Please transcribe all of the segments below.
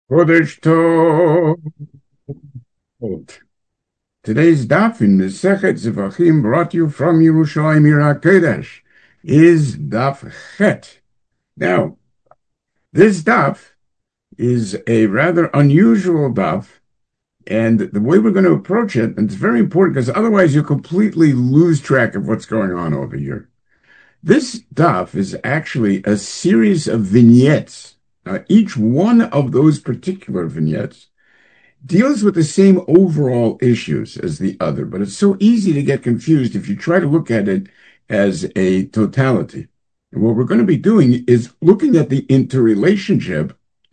Chodesh Tov. Today's daf in Mesechet Zevachim brought you from Yerushalayim Yira Kodesh is daf Chet. Now, this daf is a rather unusual daf, and the way we're going to approach it, and it's very important because otherwise you completely lose track of what's going on over here. This daf is actually a series of vignettes. Each one of those particular vignettes deals with the same overall issues as the other, but it's so easy to get confused if you try to look at it as a totality. And what we're going to be doing is looking at the interrelationship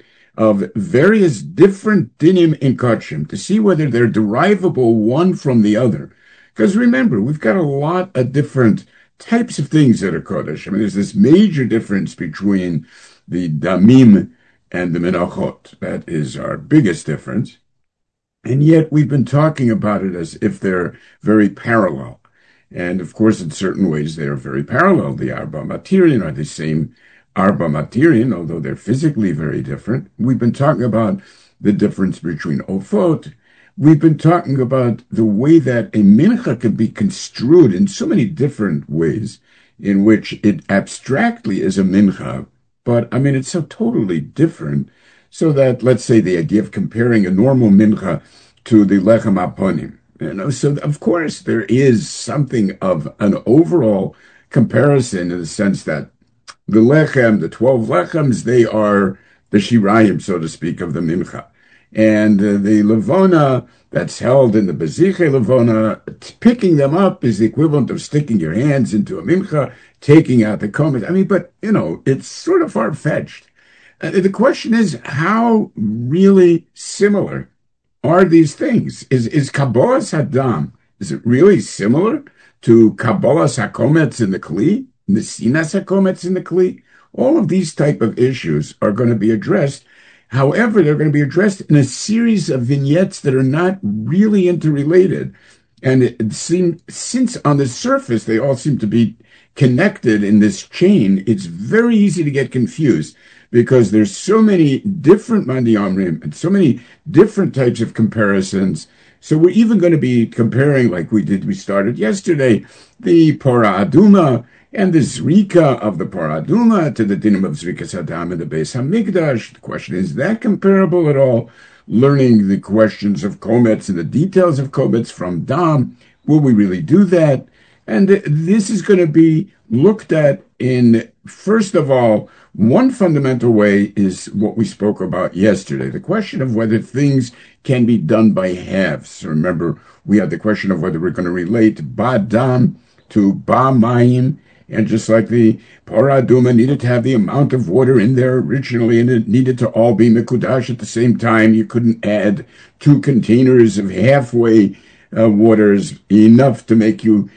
of various different dinim in Kodshim to see whether they're derivable one from the other. Because remember, we've got a lot of different types of things that are Kodesh. I mean, there's this major difference between the Damim and the Menachot. That is our biggest difference. And yet we've been talking about it as if they're very parallel. And of course, in certain ways, they are very parallel. The Arba Materian are the same Arba Materian, although they're physically very different. We've been talking about the difference between Ofot. We've been talking about the way that a mincha can be construed in so many different ways, in which it abstractly is a mincha, but I mean, it's so totally different. So that, let's say, the idea of comparing a normal mincha to the lechem aponim, so of course there is something of an overall comparison in the sense that the lechem, the 12 lechems, they are the shirayim, so to speak, of the mincha. And the levona that's held in the beziche levona, picking them up is the equivalent of sticking your hands into a mincha, taking out the komet. I mean, but, it's sort of far-fetched. The question is, how really similar are these things? Is Kabbalas Hadam, is it really similar to Kabbalas HaKometz in the Kli, Nesinas HaKometz in the Kli? All of these type of issues are going to be addressed. However, they're going to be addressed in a series of vignettes that are not really interrelated. And it seems, since on the surface they all seem to be connected in this chain, it's very easy to get confused because there's so many different Mandi Amrim and so many different types of comparisons. So we're even going to be comparing, like we started yesterday, the Parah Aduma and the Zrika of the Parah Aduma to the dinim of Zrika Saddam and the Beis HaMikdash. The question is that comparable at all? Learning the questions of Kometz and the details of Kometz from Dam, will we really do that? And this is going to be looked at in, first of all, one fundamental way is what we spoke about yesterday, the question of whether things can be done by halves. Remember, we had the question of whether we're going to relate Ba Dam to Ba Mayim, and just like the Parah Aduma needed to have the amount of water in there originally, and it needed to all be Mekudash at the same time, you couldn't add 2 containers of halfway waters enough to make you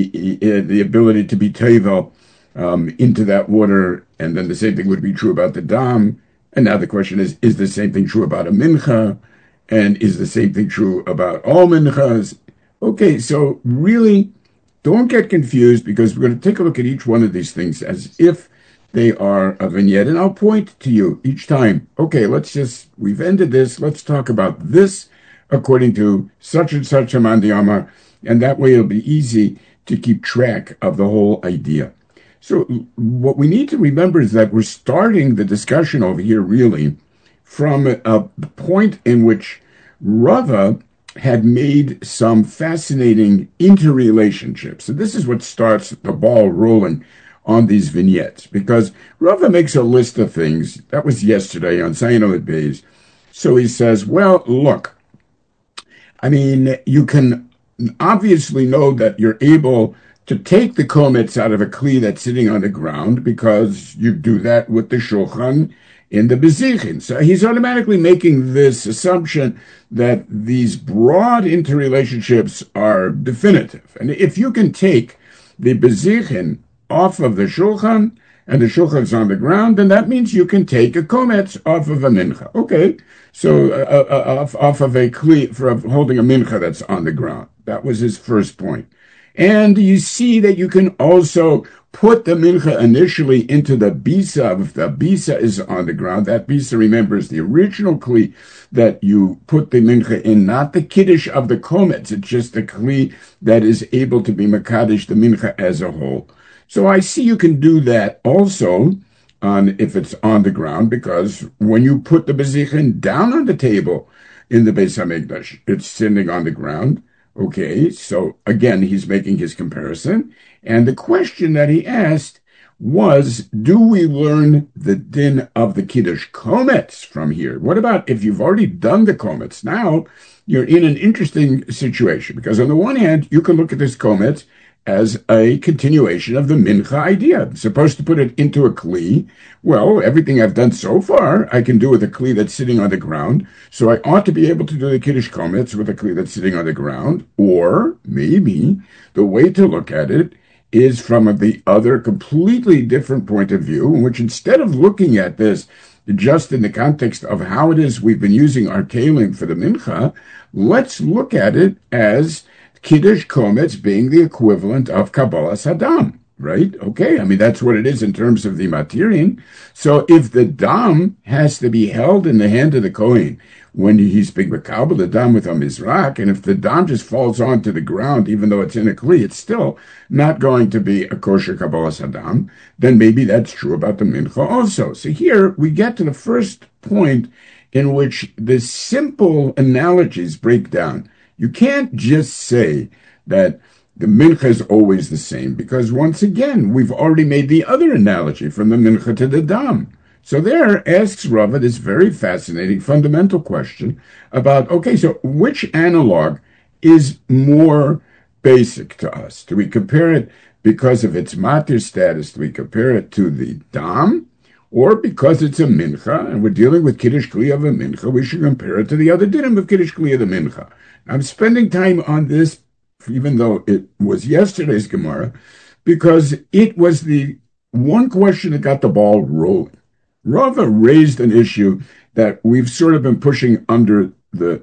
the ability to be tevel into that water, and then the same thing would be true about the dam. And now the question is the same thing true about a mincha? And is the same thing true about all minchas? Okay, so really don't get confused, because we're going to take a look at each one of these things as if they are a vignette. And I'll point to you each time. Okay, we've ended this. Let's talk about this according to such and such a Mandi Amar. And that way it'll be easy to keep track of the whole idea. So what we need to remember is that we're starting the discussion over here really from a point in which Rava had made some fascinating interrelationships. So this is what starts the ball rolling on these vignettes, because Rava makes a list of things. That was yesterday on Zayin Amud Beis. So he says, well, look, I mean, you can obviously know that you're able to take the kometz out of a kli that's sitting on the ground, because you do that with the shulchan in the bezichin. So he's automatically making this assumption that these broad interrelationships are definitive. And if you can take the bezichin off of the shulchan, and the shulchan's on the ground, then that means you can take a kometz off of a mincha. Okay, so off of a kli for holding a mincha that's on the ground. That was his first point. And you see that you can also put the mincha initially into the bisa. If the bisa is on the ground, that bisa, remember, is the original kli that you put the mincha in, not the kiddush of the komets. It's just the kli that is able to be makadosh the mincha as a whole. So I see you can do that also on if it's on the ground, because when you put the bezichin down on the table in the Beis Hamikdash, it's sitting on the ground. Okay, so again, he's making his comparison. And the question that he asked was, do we learn the din of the Kiddush Komets from here? What about if you've already done the Komets? Now you're in an interesting situation, because on the one hand, you can look at this Komets as a continuation of the mincha idea. I'm supposed to put it into a kli. Well, everything I've done so far, I can do with a kli that's sitting on the ground. So I ought to be able to do the kiddush komets with a kli that's sitting on the ground. Or maybe the way to look at it is from the other completely different point of view, in which instead of looking at this just in the context of how it is we've been using our kelim for the mincha, let's look at it as Kiddush Komets being the equivalent of Kabbalah Sadam, right? Okay, I mean, that's what it is in terms of the Matirin. So if the Dam has to be held in the hand of the Kohen when he's being Makabel, the Dam with a Mizrak, and if the Dam just falls onto the ground, even though it's in a Kli, it's still not going to be a kosher Kabbalah Sadam, then maybe that's true about the Mincha also. So here we get to the first point in which the simple analogies break down. You can't just say that the mincha is always the same, because once again, we've already made the other analogy from the mincha to the dam. So there asks Rava this very fascinating fundamental question about, okay, so which analog is more basic to us? Do we compare it because of its matir status? Do we compare it to the dam? Or because it's a mincha, and we're dealing with Kiddush Kli of a mincha, we should compare it to the other dinim of Kiddush Kli of the mincha. I'm spending time on this, even though it was yesterday's Gemara, because it was the one question that got the ball rolling. Rava raised an issue that we've sort of been pushing under the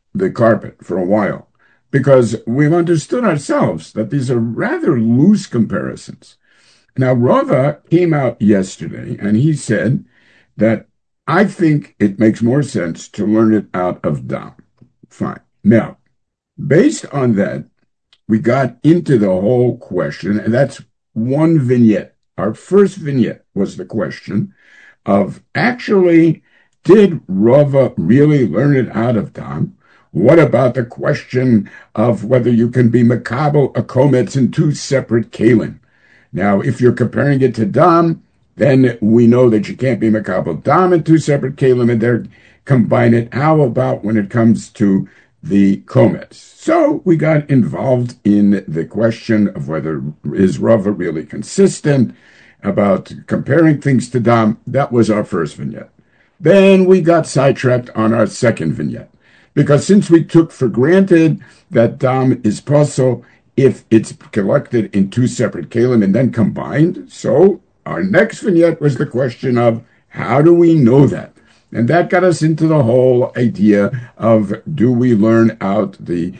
carpet for a while, because we've understood ourselves that these are rather loose comparisons. Now, Rava came out yesterday, and he said that I think it makes more sense to learn it out of Dam. Fine. Now, based on that, we got into the whole question, and that's one vignette. Our first vignette was the question of, actually, did Rava really learn it out of Dam? What about the question of whether you can be makabel a komets in two separate kalim? Now, if you're comparing it to Dam, then we know that you can't be makabel Dam in two separate kalim, and they're combine it. How about when it comes to the komets? So we got involved in the question of whether is Rava really consistent about comparing things to Dam. That was our first vignette. Then we got sidetracked on our second vignette, because since we took for granted that Dam is posel if it's collected in two separate kalim and then combined, so our next vignette was the question of, how do we know that? And that got us into the whole idea of, do we learn out the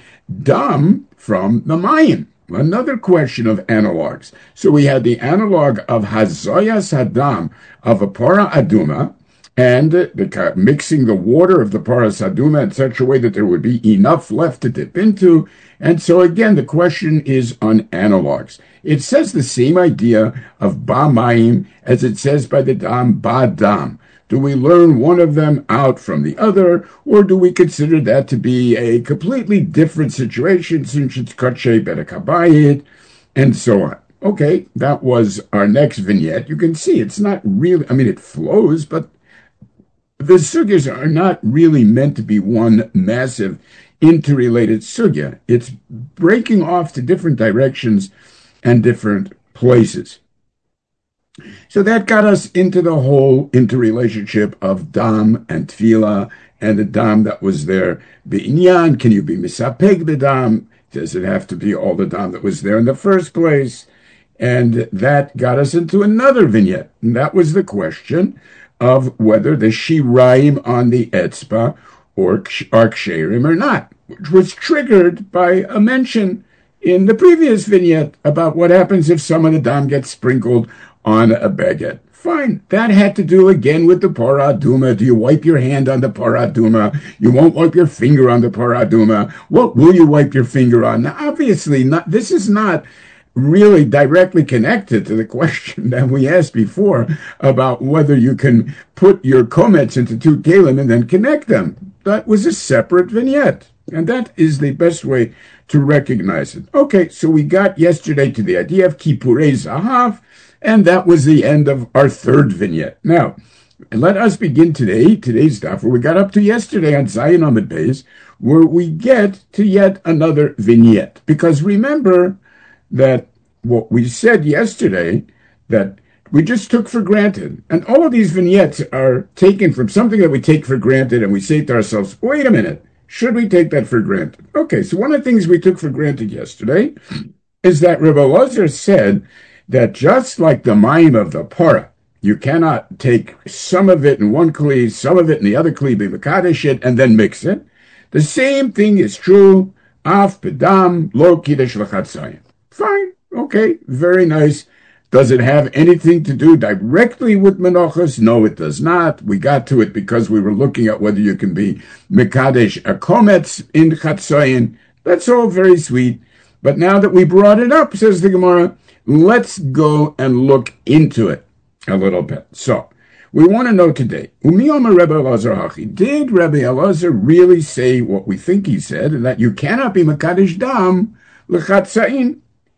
Dam from the Mayim? Another question of analogs. So we had the analog of Hazoyas Hadam of a Para Aduma, and mixing the water of the Paras Aduma in such a way that there would be enough left to dip into. And so again, the question is on analogs. It says the same idea of Ba Mayim as it says by the Dam Ba Dam. Do we learn one of them out from the other, or do we consider that to be a completely different situation since it's Katshe Bedakabayit, and so on? Okay, that was our next vignette. You can see it's not really, I mean, it flows, but the sugyas are not really meant to be one massive interrelated sugya. It's breaking off to different directions and different places. So that got us into the whole interrelationship of Dam and Tefillah, and the Dam that was there. B'inyan, can you be misapeg the Dam? Does it have to be all the Dam that was there in the first place? And that got us into another vignette, and that was the question of whether the shiraim on the etzba are ksherim or not, which was triggered by a mention in the previous vignette about what happens if some of the dam gets sprinkled on a baguette. Fine. That had to do again with the paraduma. Do you wipe your hand on the paraduma? You won't wipe your finger on the paraduma. What will you wipe your finger on? Now, obviously, this is not really directly connected to the question that we asked before about whether you can put your komets into two kelim and then connect them. That was a separate vignette. And that is the best way to recognize it. Okay, so we got yesterday to the idea of Kippurei Zahav, and that was the end of our third vignette. Now, let us begin today's stuff, where we got up to yesterday on Zayin Amud Beis, where we get to yet another vignette. Because remember that what we said yesterday, that we just took for granted. And all of these vignettes are taken from something that we take for granted, and we say to ourselves, wait a minute, should we take that for granted? Okay, so one of the things we took for granted yesterday is that Rebbe Elazar said that just like the mayim of the para, you cannot take some of it in one kli, some of it in the other kli, be mekadesh it, and then mix it. The same thing is true af bedam lo kiddush l'chatzayim. Fine, okay, very nice. Does it have anything to do directly with menachos? No, it does not. We got to it because we were looking at whether you can be mekadesh a komets in chatzayim. That's all very sweet. But now that we brought it up, says the Gemara, let's go and look into it a little bit. So, we want to know today, Umiyoma Rebbe Elazar Hachi, did Rebbe Elazar really say what we think he said, and that you cannot be mekadesh dam l'chatzayin?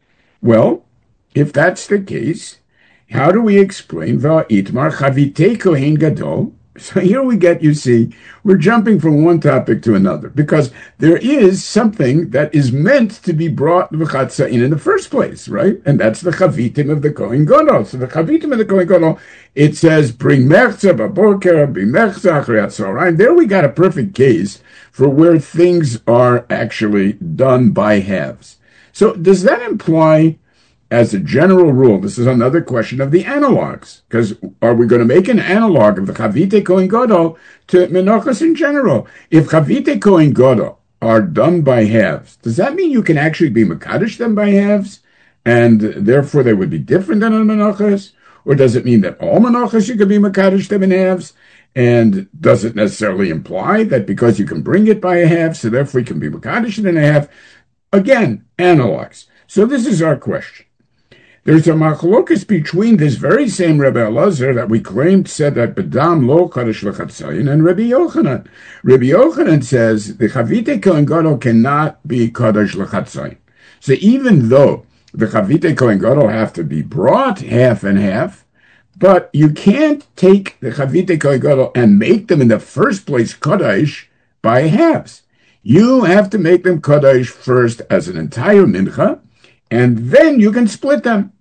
Well, if that's the case, how do we explain Va'itmar Chavitei Kohen Gadol? So here we get, you see, we're jumping from one topic to another, because there is something that is meant to be brought in the first place, right? And that's the Chavitim of the Kohen Gadol. So the Chavitim of the Kohen Gadol, it says, bring mechza b'boker, bring mechza achrei hatzorayim. There we got a perfect case for where things are actually done by halves. So does that imply, as a general rule, this is another question of the analogs, because are we going to make an analog of the Chavite Kohen Gadol to Menachos in general? If Chavite Kohen Gadol are done by halves, does that mean you can actually be Mekadesh them by halves, and therefore they would be different than a Menachos? Or does it mean that all Menachos you can be Mekadesh them in halves? And does it necessarily imply that because you can bring it by a half, so therefore you can be Mekadesh it in a half? Again, analogs. So this is our question. There's a machlokas between this very same Rebbe Elazar that we claimed said that bedam lo kadosh l'chatzayin and Rabbi Yochanan. Rabbi Yochanan says the Chavite Kohen Gadol cannot be kadosh l'chatzayin. So even though the Chavite Kohen Gadol have to be brought half and half, but you can't take the Chavite Kohen Gadol and make them in the first place kadosh by halves. You have to make them kadosh first as an entire mincha, and then you can split them.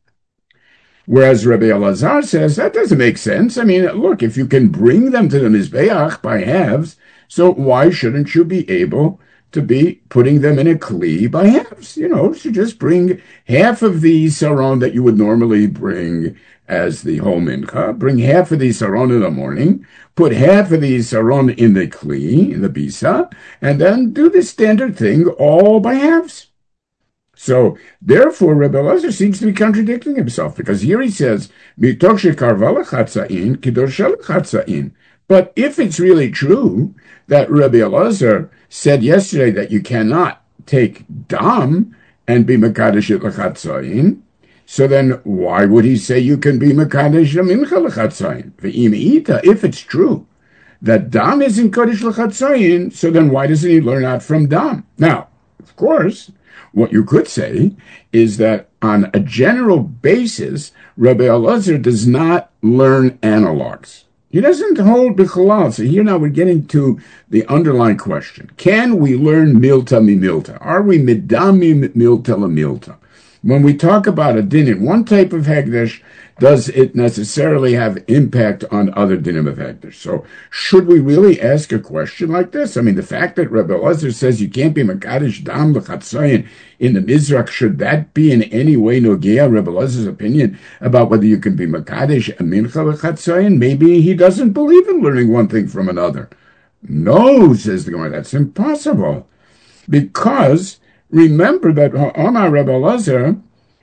Whereas Rabbi Elazar says, that doesn't make sense. I mean, look, if you can bring them to the Mizbeach by halves, so why shouldn't you be able to be putting them in a kli by halves? You know, so just bring half of the saron that you would normally bring as the whole mincha, bring half of the saron in the morning, put half of the saron in the kli, in the bisa, and then do the standard thing all by halves. So, therefore, Rebbe Elazar seems to be contradicting himself, because here he says, but if it's really true that Rebbe Elazar said yesterday that you cannot take dam and be mekadesh it l'chatzayin, so then why would he say you can be mekadesh mincha l'chatzayin? If it's true that dam isn't kadosh l'chatzayin, so then why doesn't he learn out from dam? Now, of course, what you could say is that on a general basis, Rabbi Elazar does not learn analogs. He doesn't hold bichalal. So here now we're getting to the underlying question. Can we learn milta mi milta? Are we midami milta la milta? When we talk about a din in one type of hegdesh, does it necessarily have impact on other dinim of hegdesh? So should we really ask a question like this? I mean, the fact that Rebbe Elazar says you can't be mekadesh dam l'chatzayin in the Mizrach, should that be in any way nogea Rebbe Elazar's opinion about whether you can be mekadesh a mincha l'chatzayin? Maybe he doesn't believe in learning one thing from another. No, says the Gemara, that's impossible. Because remember that Amar Rebbe Elazar,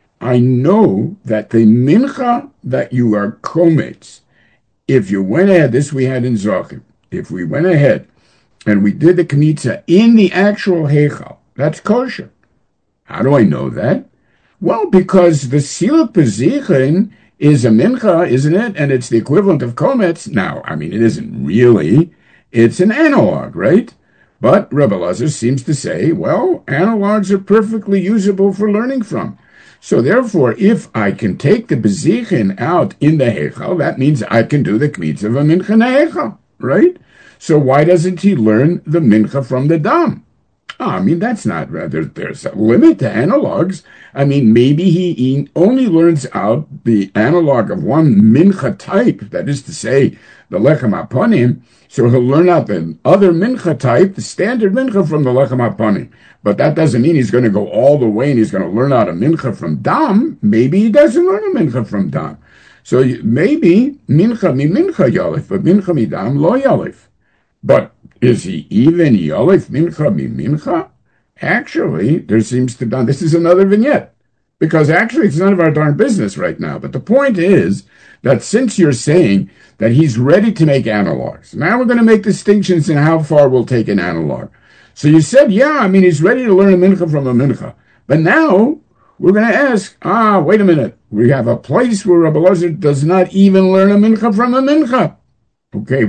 I know that the mincha that you are kometz, if you went ahead, this we had in Zochim, if we went ahead and we did the kmitza in the actual heichal, that's kosher. How do I know that? Well, because the Siluk Bezichin is a mincha, isn't it? And it's the equivalent of kometz. Now, I mean, it isn't really. It's an analog, right? But Rebbe Elazar seems to say, well, analogs are perfectly usable for learning from. So therefore, if I can take the Bezichin out in the Heichal, that means I can do the Kmitz of a Mincha in the Heichal, right? So why doesn't he learn the Mincha from the Dam? I mean, that's not, there's a limit to analogs. I mean, maybe he only learns out the analog of one mincha type, that is to say, the lechem hapanim, so he'll learn out the other mincha type, the standard mincha from the lechem hapanim. But that doesn't mean he's going to go all the way and he's going to learn out a mincha from dam. Maybe he doesn't learn a mincha from dam. So maybe mincha mi mincha yalif, but mincha mi dam lo yalif. But is he even Yalef Mincha mi Mincha? Actually, there seems to be, this is another vignette, because actually it's none of our darn business right now. But the point is that since you're saying that he's ready to make analogs, now we're going to make distinctions in how far we'll take an analog. So you said, yeah, I mean, he's ready to learn a Mincha from a Mincha. But now we're going to ask, wait a minute. We have a place where Rebbe Elazar does not even learn a Mincha from a Mincha. Okay,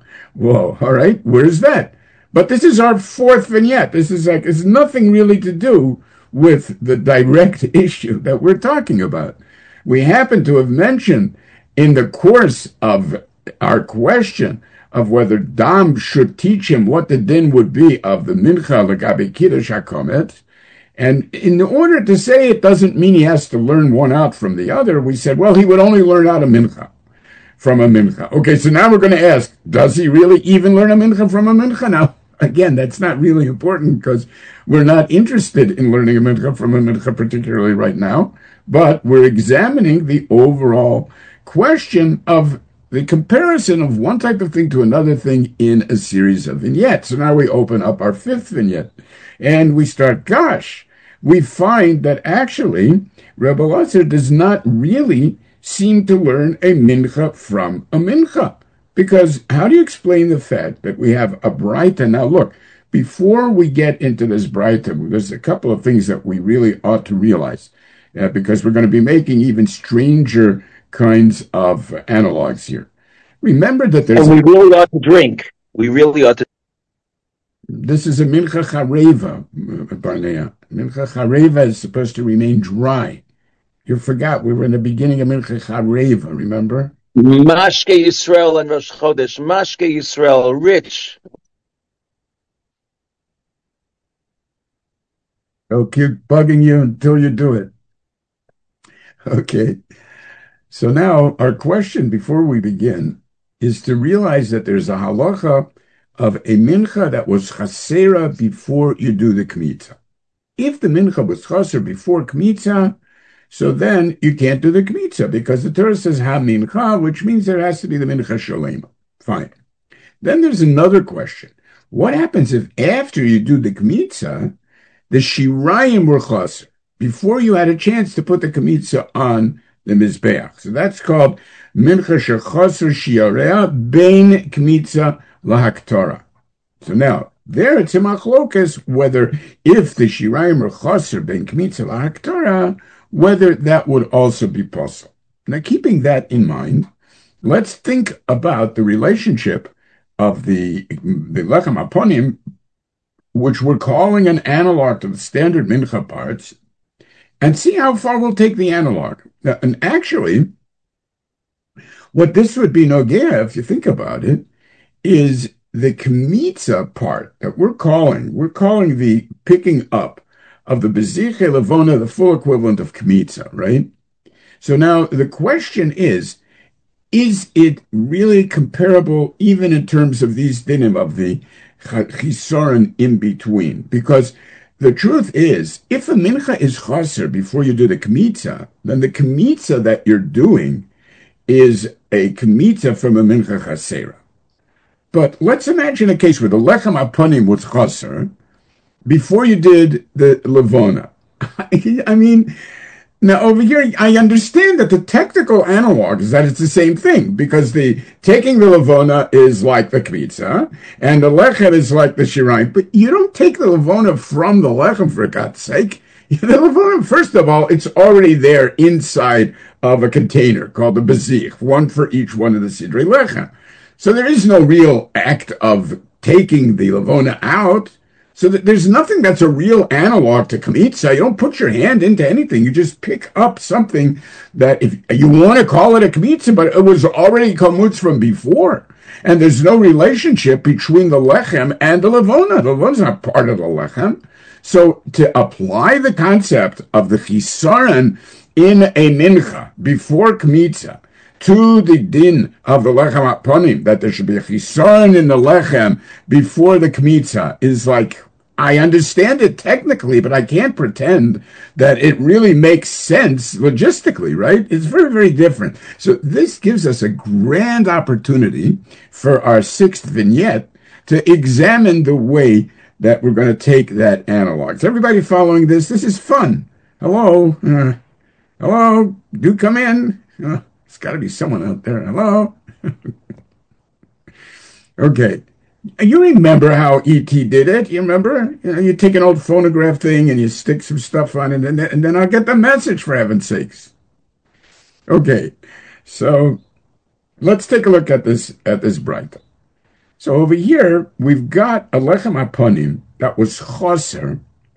whoa, all right, where's that? But this is our fourth vignette. This is like, it's nothing really to do with the direct issue that we're talking about. We happen to have mentioned in the course of our question of whether Dam should teach him what the din would be of the Mincha L'Gabe Kiddush HaKometz. And in order to say it doesn't mean he has to learn one out from the other, we said, well, he would only learn out a Mincha from a mincha. Okay, so now we're going to ask, does he really even learn a mincha from a mincha? Now, again, that's not really important because we're not interested in learning a mincha from a mincha particularly right now, but we're examining the overall question of the comparison of one type of thing to another thing in a series of vignettes. So now we open up our fifth vignette and we start, we find that actually Rebbe Elazar does not really seem to learn a mincha from a mincha. Because how do you explain the fact that we have a braita? Now look, before we get into this braita, there's a couple of things that we really ought to realize, because we're going to be making even stranger kinds of analogs here. Remember that there's... And we really ought to drink. We really ought to... This is a mincha chareva, Barnea. Mincha chareva is supposed to remain dry. You forgot, we were in the beginning of Mincha Chareva, remember? Mashke Yisrael and Rosh Chodesh. Mashke Yisrael, rich. I'll keep bugging you until you do it. Okay. So now our question before we begin is to realize that there's a halacha of a mincha that was chasera before you do the kmitza. If the mincha was chaser before kmitza, so then you can't do the kmitza because the Torah says ha mincha, which means there has to be the mincha sholema. Fine. Then there's another question. What happens if after you do the kmitza, the shirayim were chaser, before you had a chance to put the kmitza on the mizbeach? So that's called mincha shechaser shiarea bein kmitza lahaktorah. So now, there it's a machlokas whether if the shirayim were chaser bein kmitza lahaktorah, whether that would also be possible. Now, keeping that in mind, let's think about the relationship of the lechem haponim, which we're calling an analog to the standard mincha parts, and see how far we'll take the analog. Now, and actually, what this would be nogea, if you think about it, is the kmitza part that we're calling the picking up of the Beziche Levona, the full equivalent of Kmitza, right? So now the question is it really comparable even in terms of these dinim of the chisoron in between? Because the truth is, if a mincha is chaser before you do the Kmitza, then the Kmitza that you're doing is a Kmitza from a mincha chasera. But let's imagine a case where the lechem hapanim was chaser, before you did the Levona. I mean, now over here, I understand that the technical analog is that it's the same thing, because the taking the Levona is like the Kmitza, and the Lechem is like the Shirayim, but you don't take the Levona from the Lechem, for God's sake. The Levona, first of all, it's already there inside of a container called the Bezich, one for each one of the Sidrei Lechem. So there is no real act of taking the Levona out. So that there's nothing that's a real analog to Kmitza. You don't put your hand into anything. You just pick up something that, if you want to call it a Kmitza, but it was already Kamutz from before. And there's no relationship between the Lechem and the Levona. The Levona's not part of the Lechem. So to apply the concept of the Chisaron in a Mincha before Kmitza to the din of the Lechem Aponim, that there should be a Chisaron in the Lechem before the Kmitza, is like, I understand it technically, but I can't pretend that it really makes sense logistically, right? It's very, very different. So this gives us a grand opportunity for our sixth vignette to examine the way that we're going to take that analog. Is everybody following this? This is fun. Hello? Hello? Do come in. There's got to be someone out there. Hello? Okay. You remember how E.T. did it? You remember? You take an old phonograph thing and you stick some stuff on it, and then I'll get the message, for heaven's sakes. Okay. So let's take a look at this Braita. So over here, we've got a Lechem Aponim that was Choser,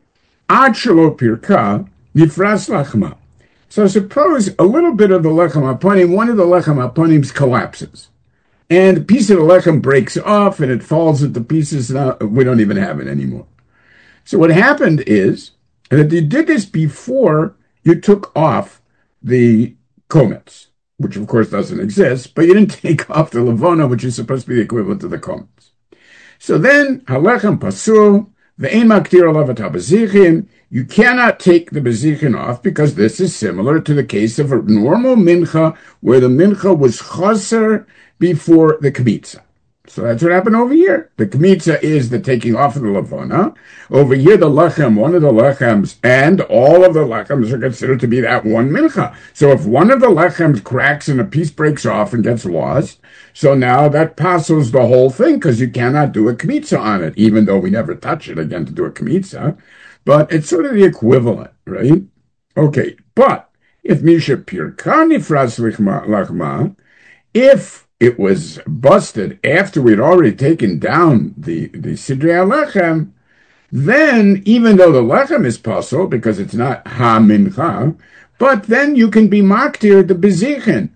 Ad Shelo Pirka, Nifras Lachma. So suppose a little bit of the Lechem Aponim, one of the Lechem Aponims collapses, and a piece of the Lechem breaks off, and it falls into pieces. Now we don't even have it anymore. So what happened is that you did this before you took off the Komets, which of course doesn't exist, but you didn't take off the Levona, which is supposed to be the equivalent to the Komets. So then, Halechem Pasul, Ve'en Maktir Alav et HaBezichim, you cannot take the Bezichin off, because this is similar to the case of a normal Mincha, where the Mincha was Chaser before the Kmitza. So that's what happened over here. The Kmitza is the taking off of the Levona. Over here, the Lechem, one of the Lechems, and all of the Lechems are considered to be that one Mincha. So if one of the Lechems cracks and a piece breaks off and gets lost, so now that passes the whole thing, because you cannot do a Kmitza on it, even though we never touch it again to do a Kmitza. But it's sort of the equivalent, right? Okay, but if Misha Pirka Nifras Lachma, if it was busted after we'd already taken down the Sidrei HaLechem, then even though the Lechem is puzzle, because it's not Ha-Mincha, but then you can be maktir the Bezichin,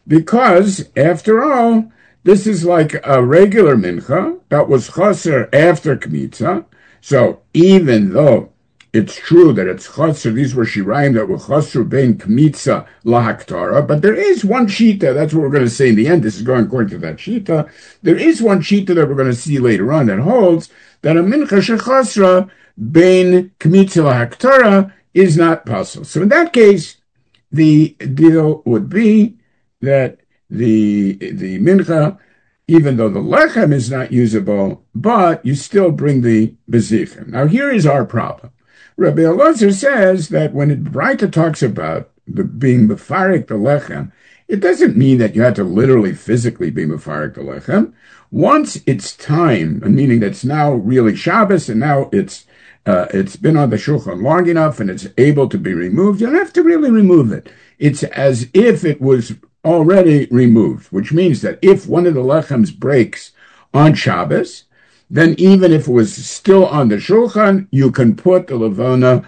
because after all, this is like a regular Mincha that was Chaser after Kmitza. So even though it's true that it's Chaser, these were Shirayim that were Chaser bein Kmitza lahaktara, but there is one Shita, that's what we're going to say in the end, this is going according to that Shita, there is one Shita that we're going to see later on that holds that a Mincha shechasra bein Kmitza lahaktara is not possible. So in that case, the deal would be that the Mincha, even though the Lechem is not usable, but you still bring the Bezichin. Now here is our problem. Rabbi Elazar says that when Braita talks about being mefarek the Lechem, it doesn't mean that you have to literally physically be mefarek the Lechem. Once it's time, meaning that it's now really Shabbos, and now it's been on the Shulchan long enough and it's able to be removed, you don't have to really remove it. It's as if it was already removed, which means that if one of the Lechems breaks on Shabbos, then even if it was still on the Shulchan, you can put the Levona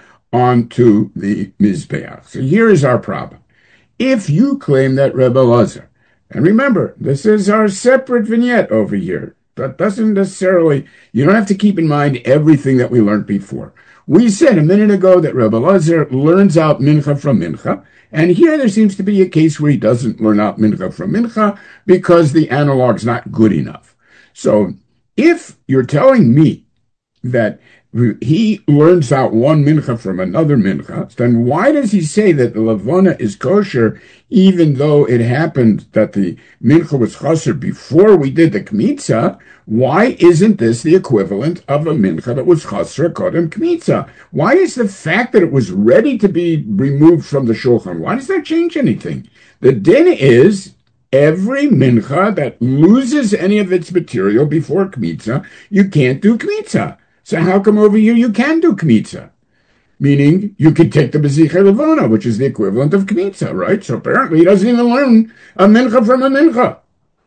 onto the Mizbeach. So here is our problem. If you claim that Rebbe Elazar, and remember, this is our separate vignette over here, that doesn't necessarily, you don't have to keep in mind everything that we learned before. We said a minute ago that Rebbe Elazar learns out Mincha from Mincha, and here there seems to be a case where he doesn't learn out Mincha from Mincha because the analog's not good enough. So if you're telling me that he learns out one mincha from another mincha, then why does he say that the levona is kosher, even though it happened that the mincha was kosher before we did the kmitza? Why isn't this the equivalent of a mincha that was kosher kodem kmitza? Why is the fact that it was ready to be removed from the shulchan, why does that change anything? The din is every mincha that loses any of its material before kmitza, you can't do kmitza. So how come over here you can do kmitza? Meaning you could take the bezichei levona, which is the equivalent of kmitza, right? So apparently he doesn't even learn a mincha from a mincha.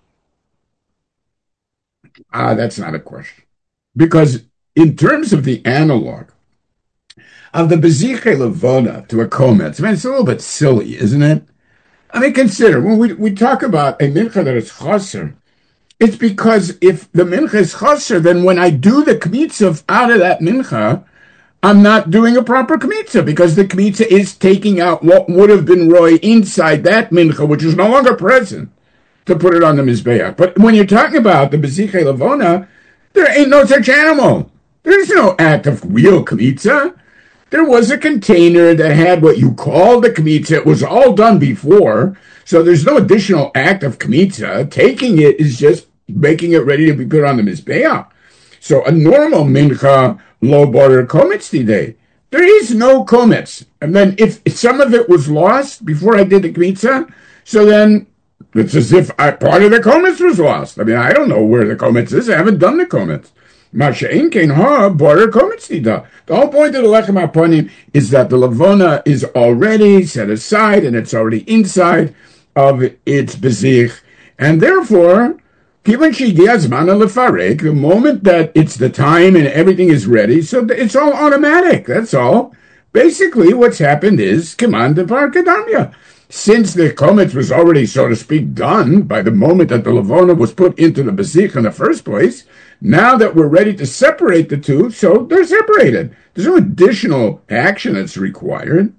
That's not a question. Because in terms of the analog of the bezichei levona to a kometz, I mean, it's a little bit silly, isn't it? I mean, consider, when we talk about a mincha that is chaser, it's because if the mincha is chaser, then when I do the kmitza out of that mincha, I'm not doing a proper kmitza, because the kmitza is taking out what would have been roy inside that mincha, which is no longer present, to put it on the mizbeach. But when you're talking about the bezichei levona, there ain't no such animal. There's no act of real kmitza. There was a container that had what you call the kmitza. It was all done before, so there's no additional act of kmitza. Taking it is just making it ready to be put on the mizbeach. So a normal mincha lo border kometz today, there is no kometz. And then if some of it was lost before I did the kmitza, so then it's as if part of the kometz was lost. I mean, I don't know where the kometz is. I haven't done the kometz. The whole point of the lechem haponim is that the levona is already set aside and it's already inside of its bezich, and therefore, the moment that it's the time and everything is ready, so it's all automatic. That's all. Basically, what's happened is command de par kedamya. Since the kometz was already, so to speak, done by the moment that the levona was put into the bezich in the first place, now that we're ready to separate the two, so they're separated. There's no additional action that's required.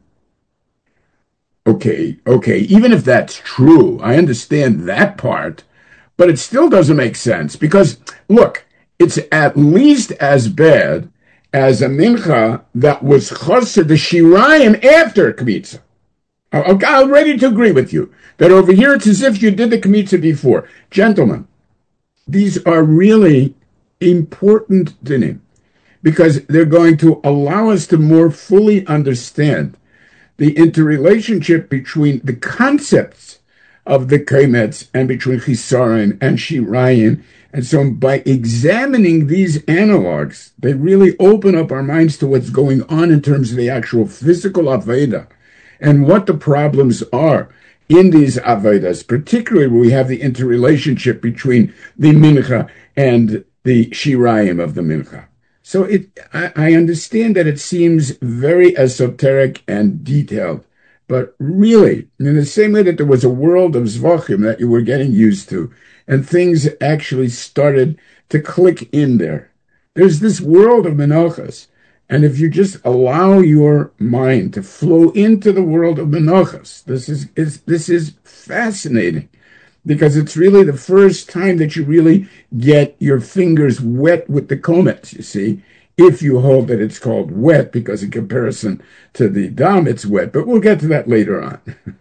Okay, even if that's true, I understand that part, but it still doesn't make sense, because, look, it's at least as bad as a mincha that was chosser the shirayim after kmitza. I'm ready to agree with you that over here it's as if you did the kmitza before. Gentlemen, these are really important dinim, because they're going to allow us to more fully understand the interrelationship between the concepts of the kometz and between chisaron and shirayim. And so by examining these analogs, they really open up our minds to what's going on in terms of the actual physical aveda and what the problems are in these avedas, particularly where we have the interrelationship between the mincha and the shirayim of the mincha. So I understand that it seems very esoteric and detailed, but really, in the same way that there was a world of zvachim that you were getting used to, and things actually started to click in there, there's this world of menachas. And if you just allow your mind to flow into the world of menachas, this is fascinating, because it's really the first time that you really get your fingers wet with the kometz, you see, if you hold that it's called wet, because in comparison to the dam, it's wet. But we'll get to that later on.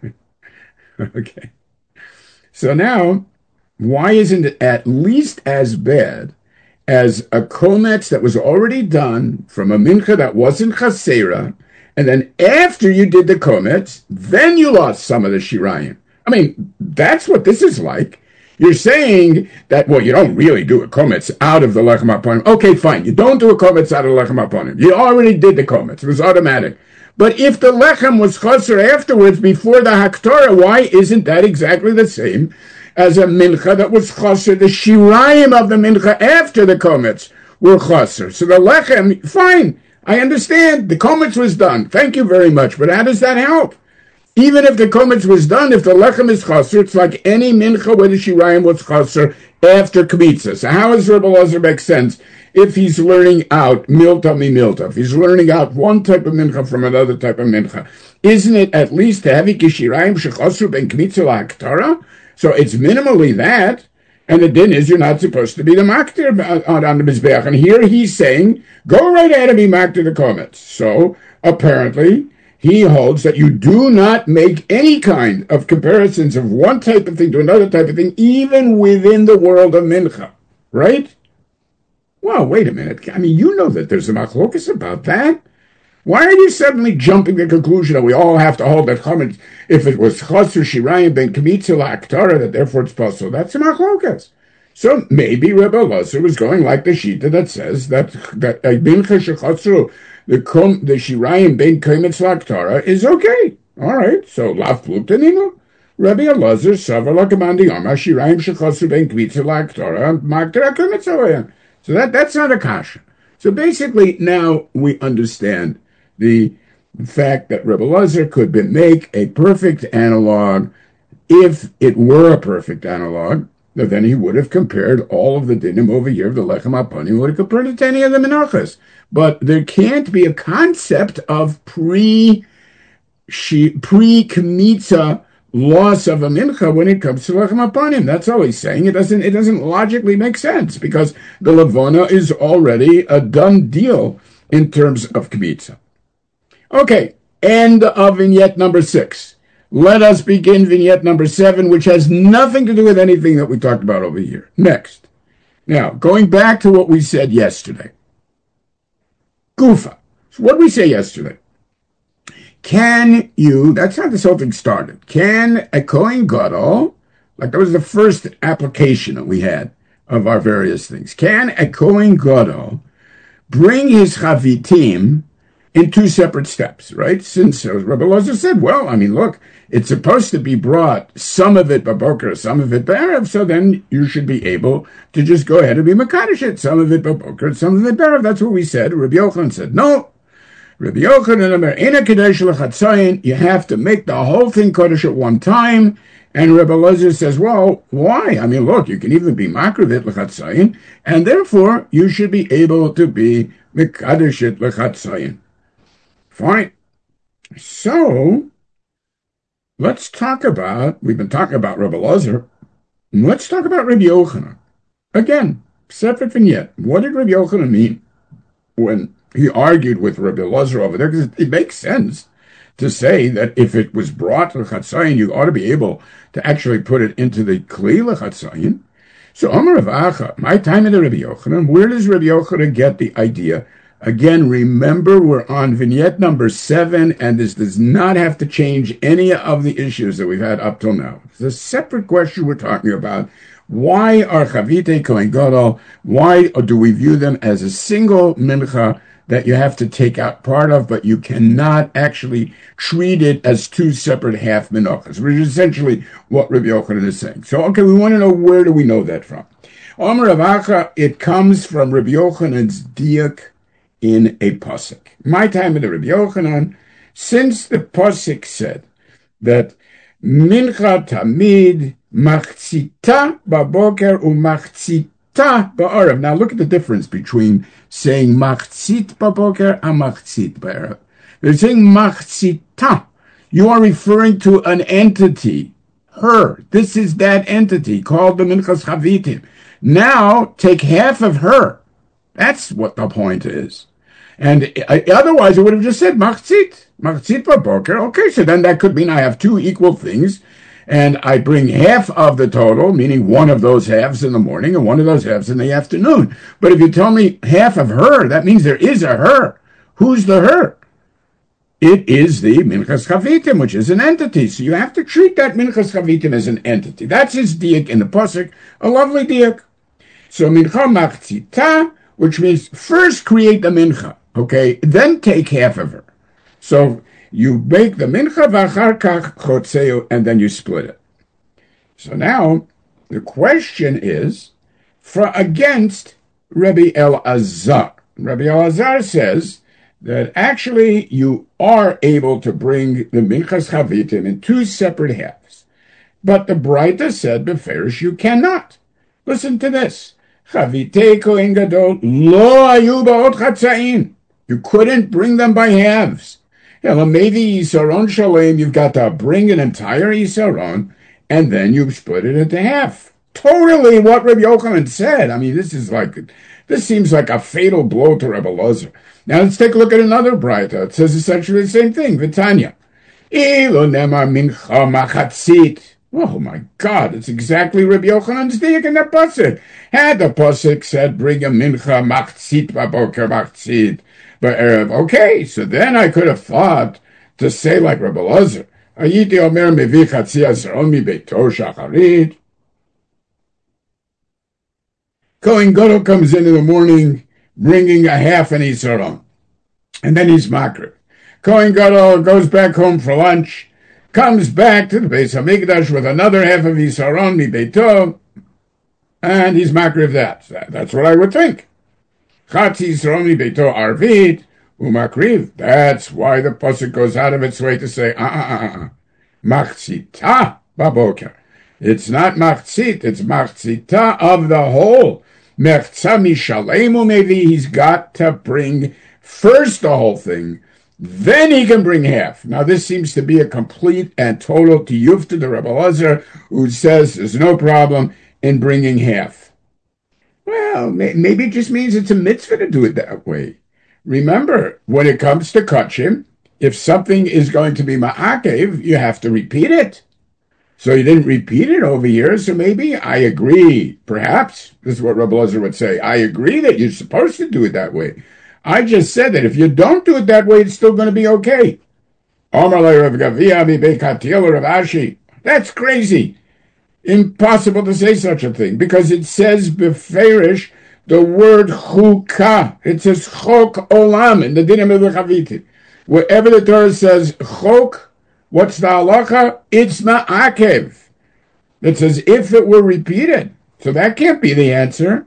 Okay. So now, why isn't it at least as bad as a kometz that was already done from a mincha that wasn't chasera, and then after you did the kometz, then you lost some of the shirayim? I mean, that's what this is like. You're saying that, well, you don't really do a kometz out of the lechem haponim. Okay, fine. You don't do a kometz out of the lechem haponim. You already did the kometz. It was automatic. But if the lechem was chaser afterwards, before the haktorah, why isn't that exactly the same as a mincha that was chaser? The shirayim of the mincha after the kometz were chaser. So the lechem, fine. I understand. The kometz was done. Thank you very much. But how does that help? Even if the kometz was done, if the lechem is chaser, it's like any mincha where the shirayim was chaser after kmitza. So how does Rebbe Elazar make sense if he's learning out milta mi milta? If he's learning out one type of mincha from another type of mincha, isn't it at least heavy kishirayim shechaser ben kmitza la'aktara? So it's minimally that. And the din is you're not supposed to be the maktir on the Mizbeach. And here he's saying, go right ahead and be maktir the komets. So apparently he holds that you do not make any kind of comparisons of one type of thing to another type of thing, even within the world of mincha. Right? Well, wait a minute. I mean, you know that there's a machlokas about that. Why are you suddenly jumping to the conclusion that we all have to hold that chametz, if it was chasur shirayim ben kmitza la'aktara, that therefore it's possible? That's a machlokas. So maybe Rebbe Elazar was going like the shita that says that a mincha shechasru, the shirayim ben kmitza la'aktara is okay. All right, so lav plutaninu. Rebbe Elazar savar lakamandi yama shirayim shechasru ben kmitza la'aktara magdara kmitza. So that's not a kasha. So basically now we understand the fact that Rebbe Elazar could make a perfect analog. If it were a perfect analog, then he would have compared all of the dinim over here of the Lechem HaPanim, would have compared it to any of the Menachos. But there can't be a concept of pre-Kmitza loss of a mincha when it comes to Lechem HaPanim. That's all he's saying. It doesn't logically make sense because the Levona is already a done deal in terms of Kmitza. Okay, end of vignette number 6. Let us begin vignette number 7, which has nothing to do with anything that we talked about over here. Next. Now, going back to what we said yesterday. Gufa. So what did we say yesterday? Can you, that's how this whole thing started. Can a Kohen Gadol, like that was the first application that we had of our various things. Can a Kohen Gadol bring his chavitim in 2 separate steps, right? Since Rebbe Elazar said, well, I mean, look, it's supposed to be brought, some of it b'boker, some of it b'erev, so then you should be able to just go ahead and be mekadosh it, some of it b'boker, some of it b'erev. That's what we said. Rabbi Yochanan said, no. Rabbi Yochanan, you have to make the whole thing kodesh at one time. And Rebbe Elazar says, well, why? I mean, look, you can even be makravit l'chatzayin, and therefore you should be able to be mekadosh it l'chatzayin. Fine. So, let's talk about, we've been talking about Rebbe Elazar, let's talk about Rabbi Yochanan. Again, separate vignette. What did Rabbi Yochanan mean when he argued with Rabbi Elazar over there? Because it makes sense to say that if it was brought to Chatzayin, you ought to be able to actually put it into the Kli Chatzayin. So, Amar Rav Acha, my time in the Rabbi Yochanan, where does Rabbi Yochanan get the idea? Again, remember, we're on vignette number 7, and this does not have to change any of the issues that we've had up till now. It's a separate question we're talking about. Why are Chavitei Kohen Gadol, why do we view them as a single mincha that you have to take out part of, but you cannot actually treat it as 2 separate half minachas, which is essentially what Rabbi Yochanan is saying. So, okay, we want to know, where do we know that from? Omer Rav Acha, it comes from Rabbi Yochanan's diak in a pasuk. My time in the Rabbi Yochanan, since the pasuk said that mincha tamid machzita baboker umachzita ba'arav. Now look at the difference between saying machzit baboker and machzit ba'arav. They're saying machzita. You are referring to an entity, her. This is that entity called the minchas chavitim. Now take half of her. That's what the point is. And otherwise, it would have just said machzit baboker. Okay, so then that could mean I have 2 equal things, and I bring half of the total, meaning one of those halves in the morning and one of those halves in the afternoon. But if you tell me half of her, that means there is a her. Who's the her? It is the minchas chavitim, which is an entity. So you have to treat that minchas chavitim as an entity. That's his diak in the pasuk, a lovely diak. So mincha machzita, which means first create the mincha. Okay, then take half of her. So you make the mincha v'achar kach chotzeu, and then you split it. So now the question is against Rabbi Elazar. Rabbi Elazar says that actually you are able to bring the minchas chavitim in 2 separate halves, but the Braita said beferish you cannot. Listen to this. Chavitei Kohen Gadol lo ayu ba'ot chatzayin. You couldn't bring them by halves. Maybe Yisaron Shalem, you've got to bring an entire Yisaron, and then you split it into half. totally what Rabbi Yochanan said. I mean, this seems like a fatal blow to Rabbi Elazar. Now let's take a look at another Braita. It says essentially the same thing. V'tanya. Ilo nemar mincha machatzit. Oh my God, it's exactly Rabbi Yochanan's diak in the pasuk. Had the pasuk said, bring a mincha machatzit baboker machatzit ba'erev. Okay, so then I could have thought to say like Rabbi Elazar, Ayiti omer mevi chatzi asaron mi beito shacharit. Kohen Gadol comes in the morning bringing a half an isaron, and then he's makriv. Kohen Gadol goes back home for lunch, comes back to the Beis Hamikdash with another half of isaron mi beito, and he's makriv that. That's what I would think. Chatzi isaron mi beito arvit umakriv. That's why the pasuk goes out of its way to say machzita baboker. It's not machzit, it's machzita of the whole. Mechza mishalemu, maybe he's got to bring first the whole thing, then he can bring half. Now this seems to be a complete and total tiyuf to the Rebbe Elazar, who says there's no problem in bringing half. Well, maybe it just means it's a mitzvah to do it that way. Remember, when it comes to kachim, if something is going to be ma'akev, you have to repeat it. So you didn't repeat it over here, so maybe I agree. Perhaps, this is what Rabbi Elazar would say, I agree that you're supposed to do it that way. I just said that if you don't do it that way, it's still going to be okay. That's crazy. Impossible to say such a thing, because it says beferish the word chukah. It says chok olam in the dinim of the Chavitim. Wherever the Torah says chok, what's the halacha? It's ma'akev. It's as if it were repeated. So that can't be the answer.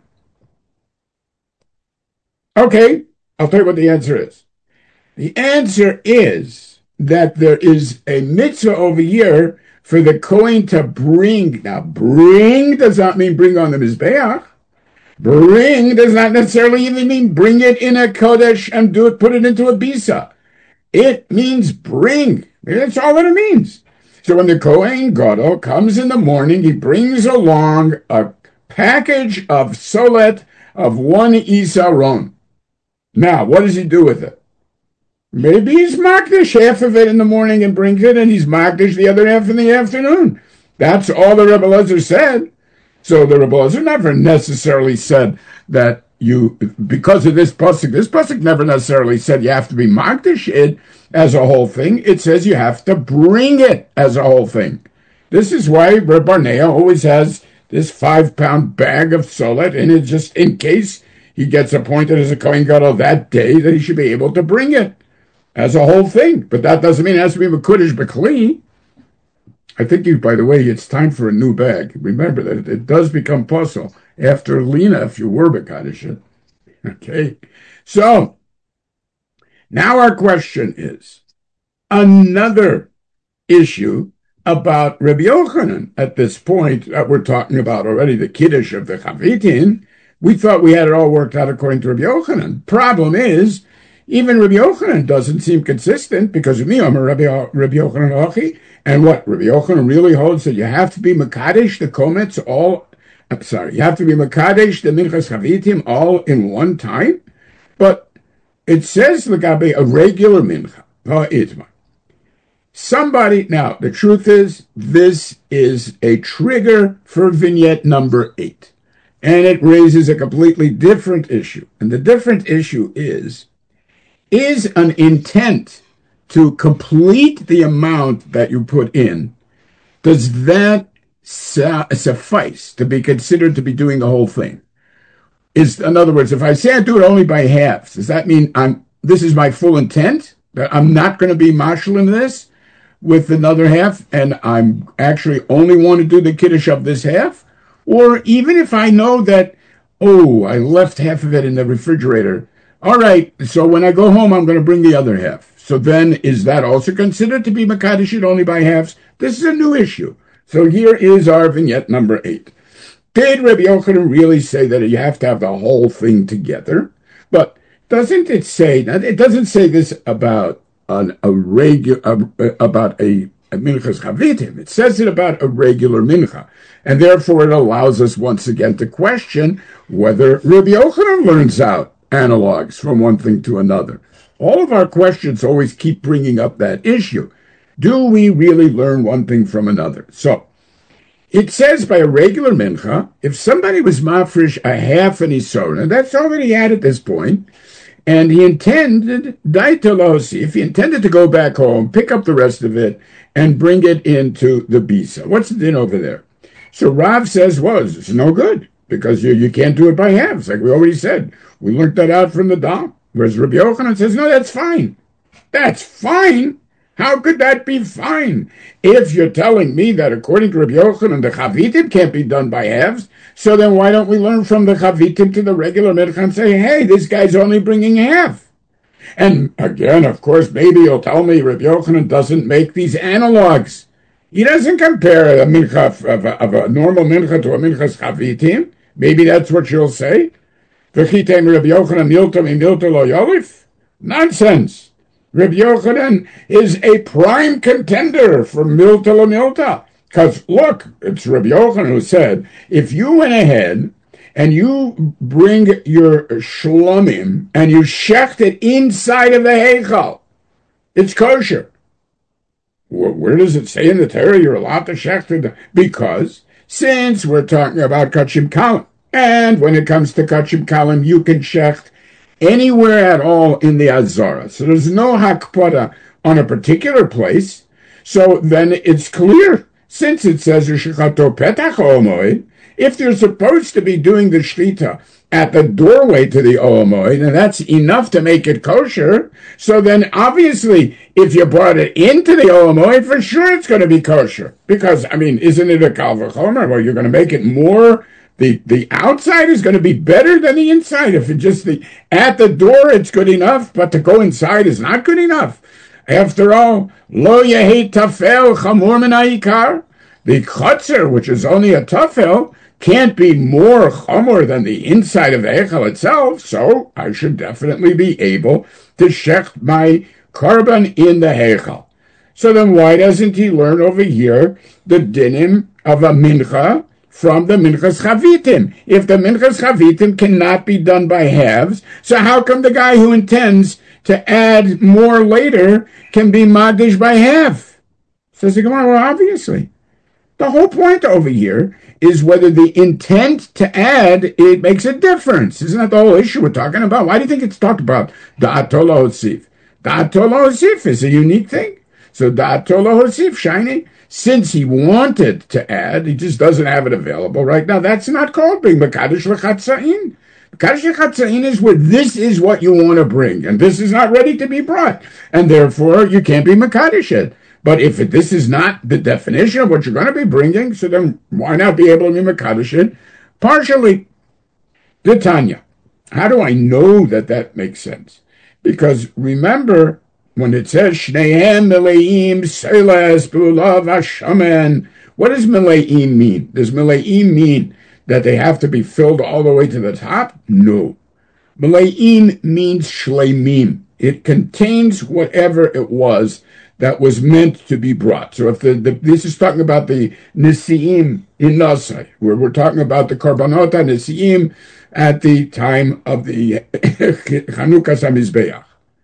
Okay, I'll tell you what the answer is. The answer is that there is a mitzvah over here for the Kohen to bring. Now, bring does not mean bring on the Mizbeach. Bring does not necessarily even mean bring it in a Kodesh and put it into a Bisa. It means bring. That's all that it means. So when the Kohen Gadol comes in the morning, he brings along a package of solet of 1 isaron. Now, what does he do with it? Maybe he's makdish half of it in the morning and brings it, and he's makdish the other half in the afternoon. That's all the Rebbe Elazar said. So the Rebbe Elazar never necessarily said that because of this pasuk never necessarily said you have to be makdish it as a whole thing. It says you have to bring it as a whole thing. This is why Reb Barnea always has this 5-pound bag of solet in it, just in case he gets appointed as a Kohen Gadol that day, that he should be able to bring it as a whole thing. But that doesn't mean it has to be Mekudesh B'Kli. I think, by the way, it's time for a new bag. Remember that it does become puzzle after Lina if you were B'Kaddish. Okay? So, now our question is another issue about Rabbi Yochanan. At this point, we're talking about already the Kiddush of the Chavitin. We thought we had it all worked out according to Rabbi Yochanan. Problem is, even Rabbi Yochanan doesn't seem consistent, because of me, I'm a Rabbi Yochanan Achi, and what Rabbi Yochanan really holds that you have to be Mekadesh the Kometz you have to be Mekadesh the Minchas Chavitim all in one time, but it says Lagabe a regular Mincha, Ha'itma. Now, the truth is, this is a trigger for vignette number 8, and it raises a completely different issue, and the different issue is an intent to complete the amount that you put in, does that suffice to be considered to be doing the whole thing? In other words, if I say I do it only by halves, does that mean this is my full intent? That I'm not going to be marshal in this with another half, and I'm actually only want to do the Kiddush of this half? Or even if I know that, I left half of it in the refrigerator, all right, so when I go home, I'm going to bring the other half. So then, is that also considered to be Mekadesh it only by halves? This is a new issue. So here is our vignette number 8. Did Rabbi Yochanan really say that you have to have the whole thing together? But it doesn't say this about about a minchas chavitim. It says it about a regular mincha. And therefore it allows us once again to question whether Rabbi Yochanan learns out analogs from one thing to another. All of our questions always keep bringing up that issue. Do we really learn one thing from another? So, it says by a regular mincha, if somebody was mafresh a half an isona, that's all that he had at this point, and he intended, daitalosi, if he intended to go back home, pick up the rest of it, and bring it into the bisa. What's the din over there? So Rav says, well, it's no good, because you can't do it by halves, like we already said. We learned that out from the Dam. Whereas Rabbi Yochanan says, no, that's fine. That's fine? How could that be fine? If you're telling me that according to Rabbi Yochanan, the chavitim can't be done by halves, so then why don't we learn from the chavitim to the regular mincha and say, hey, this guy's only bringing half? And again, of course, maybe you'll tell me Rabbi Yochanan doesn't make these analogs. He doesn't compare a mincha of a normal mincha to a minchas chavitim. Maybe that's what you'll say. V'chitem Rabbi Yochanan milta mi-milta lo yolif? Nonsense. Rabbi Yochanan is a prime contender for milta lo milta. Because look, it's Rabbi Yochanan who said, if you went ahead and you bring your shlomim and you shecht it inside of the heichal, it's kosher. Where does it say in the Torah you're allowed to shecht it? Because since we're talking about kachim kalim, and when it comes to kachim kalim, you can shecht anywhere at all in the Azara. So there's no hakpada on a particular place. So then it's clear, since it says Rishichato Petach Omoid, if they're supposed to be doing the Shlita at the doorway to the Omoid, and that's enough to make it kosher, so then obviously if you brought it into the Omoid, for sure it's going to be kosher. Because, I mean, isn't it a Kal V'chomer? Well, you're going to make it more. The outside is going to be better than the inside. If it just at the door it's good enough, but to go inside is not good enough. After all, lo yehi tafel chamor min ha'ikar. The chotzer, which is only a tafel, can't be more chamor than the inside of the heichal itself. So I should definitely be able to shecht my korban in the heichal. So then why doesn't he learn over here the dinim of a mincha from the minchas chavitim? If the minchas chavitim cannot be done by halves, so how come the guy who intends to add more later can be magdish by half? Says the Gemara, well, obviously. The whole point over here is whether the intent to add, it makes a difference. Isn't that the whole issue we're talking about? Why do you think it's talked about da'ato lahosif? Da'ato lahosif is a unique thing. So da'ato lahosif, shiny. Since he wanted to add, he just doesn't have it available right now. That's not called being Mekadosh L'Chatza'in. Mekadosh L'Chatza'in is where this is what you want to bring, and this is not ready to be brought, and therefore you can't be Mekadosh it. But if this is not the definition of what you're going to be bringing, so then why not be able to be Mekadosh it partially? Tanya, how do I know that makes sense? Because remember, when it says Shnehem Meleim Seles B'Ulav Hashamen, what does Meleim mean? Does Meleim mean that they have to be filled all the way to the top? No. Meleim means Shleimim. It contains whatever it was that was meant to be brought. So if this is talking about the Nisi'im in Nasai, where we're talking about the Korbanot Nisi'im at the time of the Chanukah HaMizbeach.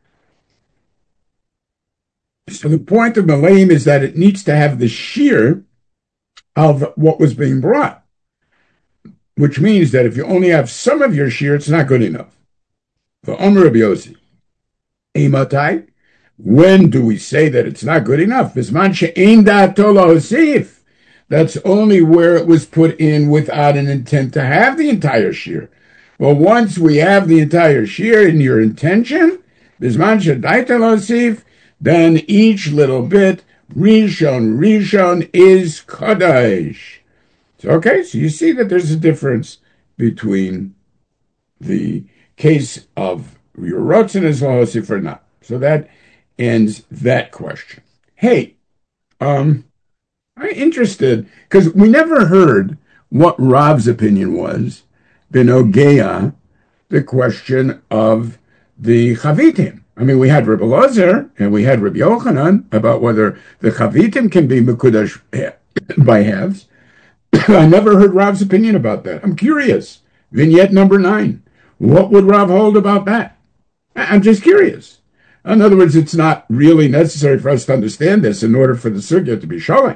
So the point of Meleim is that it needs to have the shear of what was being brought, which means that if you only have some of your shear, it's not good enough. For Omer Rabbi Yossi, Eimatai, when do we say that it's not good enough? Bisman she'ein da'ato lahosif. That's only where it was put in without an intent to have the entire shear. Well, once we have the entire shear in your intention, bisman she'daita lahosif, then each little bit, Rishon is Kodesh. So, okay, so you see that there's a difference between the case of your Rotzen is Lahosif or not. So that ends that question. Hey, I'm interested, because we never heard what Rav's opinion was, Benogea, the question of the Chavitim. I mean, we had Rebbe Lozer and we had Rebbe Yochanan about whether the Chavitim can be Mekudash by halves. I never heard Rav's opinion about that. I'm curious. Vignette number 9. What would Rav hold about that? I'm just curious. In other words, it's not really necessary for us to understand this in order for the sugya to be shalom.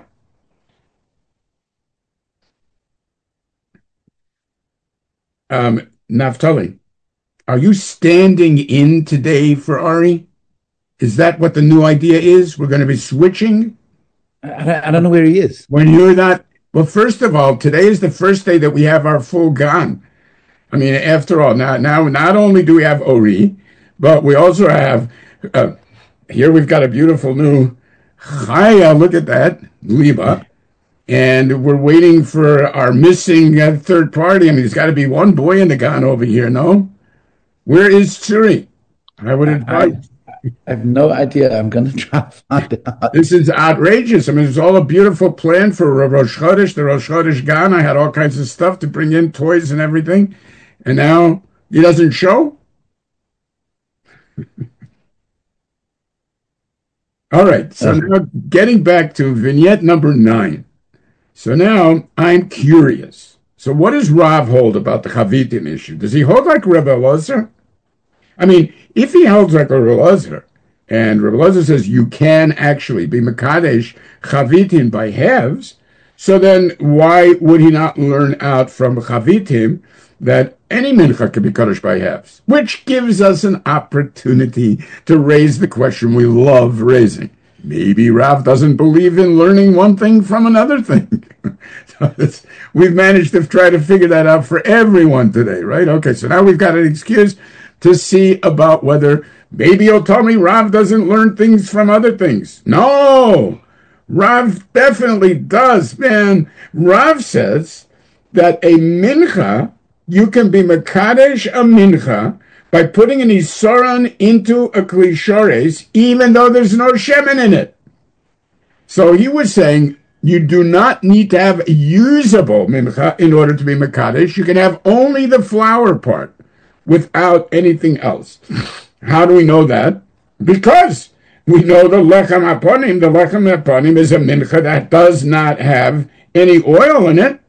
Naftali, are you standing in today for Ari? Is that what the new idea is? We're going to be switching? I don't know where he is. When you're not... Well, first of all, today is the first day that we have our full gan. I mean, after all, now not only do we have Ori, but we also have... here we've got a beautiful new Chaya. Look at that. Liba. And we're waiting for our missing third party. I mean, there's got to be one boy in the gan over here, no? Where is Tzuri? I would advise. I have no idea. I'm going to try to find out. This is outrageous. I mean, it's all a beautiful plan for Rosh Chodesh, the Rosh Chodesh gan. I had all kinds of stuff to bring in, toys and everything. And now he doesn't show? All right. So now getting back to vignette number 9. So now I'm curious. So what does Rav hold about the Chavitim issue? Does he hold like Rebbe Lozer? I mean, if he holds like a Rebbe Lozer, and Rebbe Lozer says you can actually be Mekadesh Chavitim by halves, so then why would he not learn out from Chavitim that any mincha can be Kaddish by halves? Which gives us an opportunity to raise the question we love raising. Maybe Rav doesn't believe in learning one thing from another thing. So we've managed to try to figure that out for everyone today, right? Okay, so now we've got an excuse to see about whether maybe you'll tell me Rav doesn't learn things from other things. No! Rav definitely does, man. Rav says that a mincha, you can be mekadesh a mincha by putting an isoran into a klishores, even though there's no shemen in it. So he was saying you do not need to have a usable mincha in order to be mekadesh. You can have only the flour part without anything else. How do we know that? Because we know the lechem haponim. The lechem haponim is a mincha that does not have any oil in it.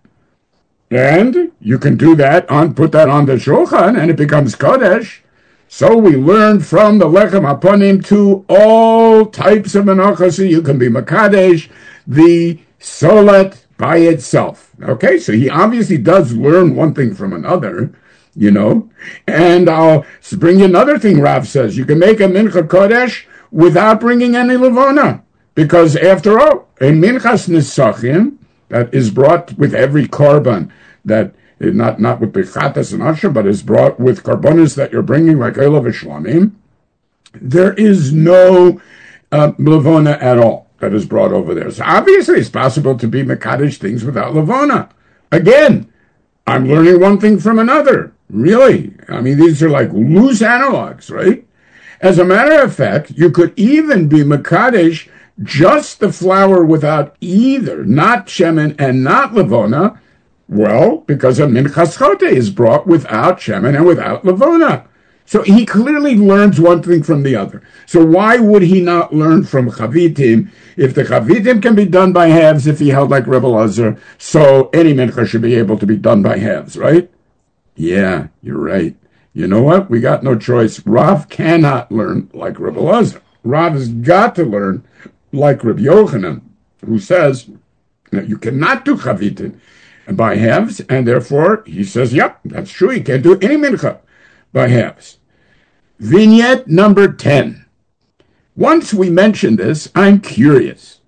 And you can do that, put that on the shulchan, and it becomes kodesh. So we learn from the lechem haponim to all types of menachos. So you can be makadesh, the solet by itself. Okay, so he obviously does learn one thing from another, you know. And I'll bring you another thing Rav says. You can make a mincha kodesh without bringing any levona. Because after all, a minchas nisachim, that is brought with every korban, that not with the chatas and asher, but is brought with korbanos that you're bringing, like Eilav Shlamim, there is no levona at all that is brought over there. So obviously it's possible to be mekadesh things without levona. Again, I'm learning one thing from another. Really. I mean, these are like loose analogs, right? As a matter of fact, you could even be mekadesh just the flour without either, not shemen and not levona. Well, because a minchas chote is brought without shemen and without levona. So he clearly learns one thing from the other. So why would he not learn from chavitim? If the chavitim can be done by halves, if he held like Rebbe Lazar, so any mincha should be able to be done by halves, right? Yeah, you're right. You know what? We got no choice. Rav cannot learn like Rebbe Lazar. Rav has got to learn like Rabbi Yochanan, who says that you cannot do chavitim by halves, and therefore he says, yep, that's true, you can't do any mincha by halves. Vignette number 10. Once we mentioned this, I'm curious.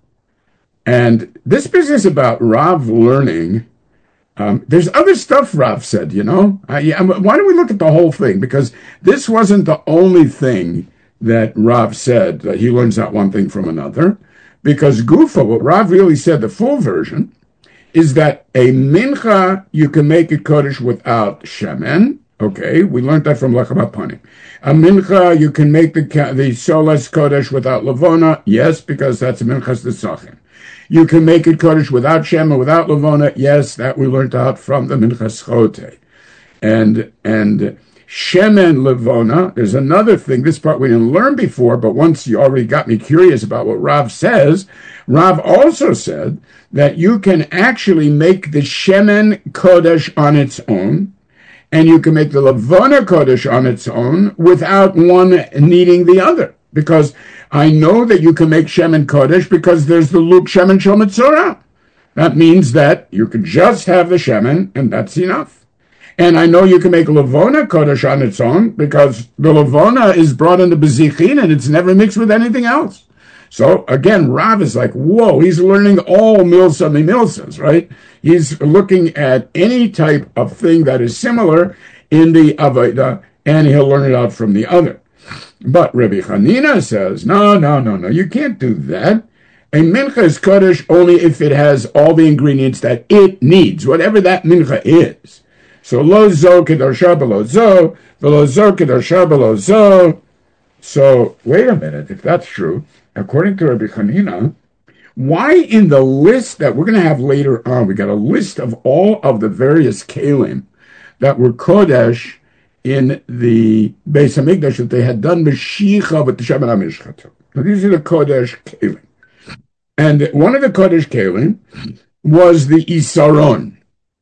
And this business about Rav learning, there's other stuff Rav said, you know. Why don't we look at the whole thing? Because this wasn't the only thing that Rav said, that he learns out one thing from another. Because Gufa, what Rav really said, the full version, is that a mincha, you can make it kodesh without shemen. Okay, we learned that from Lechem HaPanim. A mincha, you can make the solas kodesh without levona. Yes, because that's a minchas desachim. You can make it kodesh without shemen, without levona. Yes, that we learned out from the minchas chote. And Shemen Levona. There's another thing. This part we didn't learn before, but once you already got me curious about what Rav says, Rav also said that you can actually make the Shemen Kodesh on its own, and you can make the Levona Kodesh on its own without one needing the other. Because I know that you can make Shemen Kodesh because there's the Luke Shemen Shel Mitzorah. That means that you could just have the Shemen, and that's enough. And I know you can make Levona Kodesh on its own because the Levona is brought into Bezichin and it's never mixed with anything else. So again, Rav is like, whoa, he's learning all Milsa Milsas, right? He's looking at any type of thing that is similar in the Avodah, and he'll learn it out from the other. But Rabbi Hanina says, no, you can't do that. A mincha is Kodesh only if it has all the ingredients that it needs, whatever that mincha is. So lo zo kedarsha below zo, velo zo kedarsha below zo. So wait a minute, if that's true, according to Rabbi Hanina, why in the list that we're going to have later on, we got a list of all of the various kelim that were kodesh in the Beis Hamikdash that they had done Meshicha with the Shemen HaMishchato. So these are the kodesh kelim. And one of the kodesh kelim was the Isaron.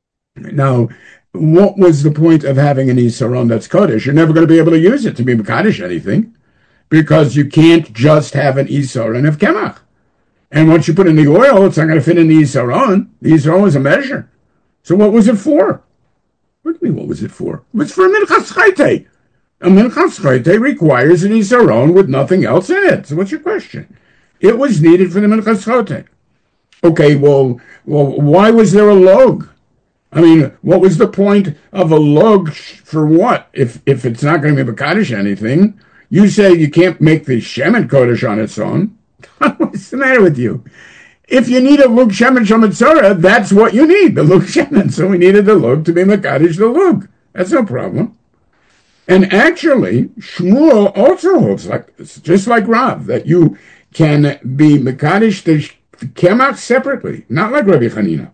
Now, what was the point of having an Isaron that's Kodesh? You're never going to be able to use it to be Mekadesh anything because you can't just have an Isaron of Kemach. And once you put in the oil, it's not going to fit in the Isaron. The Isaron is a measure. So what was it for? What do you mean, what was it for? It was for Minchas Chayte. A Minchas Chayte requires an Isaron with nothing else in it. So what's your question? It was needed for the Minchas Chayte. Okay, well, why was there a log? I mean, what was the point of a log for what? If it's not going to be Mekadesh anything, you say you can't make the Shemen Kodesh on its own. What's the matter with you? If you need a lug Shemen Shel Mitzorah, that's what you need, the lug Shemen. So we needed the lug to be Mekadesh the lug. That's no problem. And actually, Shmuel also holds, just like Rav, that you can be Mekadesh the Kemach separately, not like Rabbi Hanina.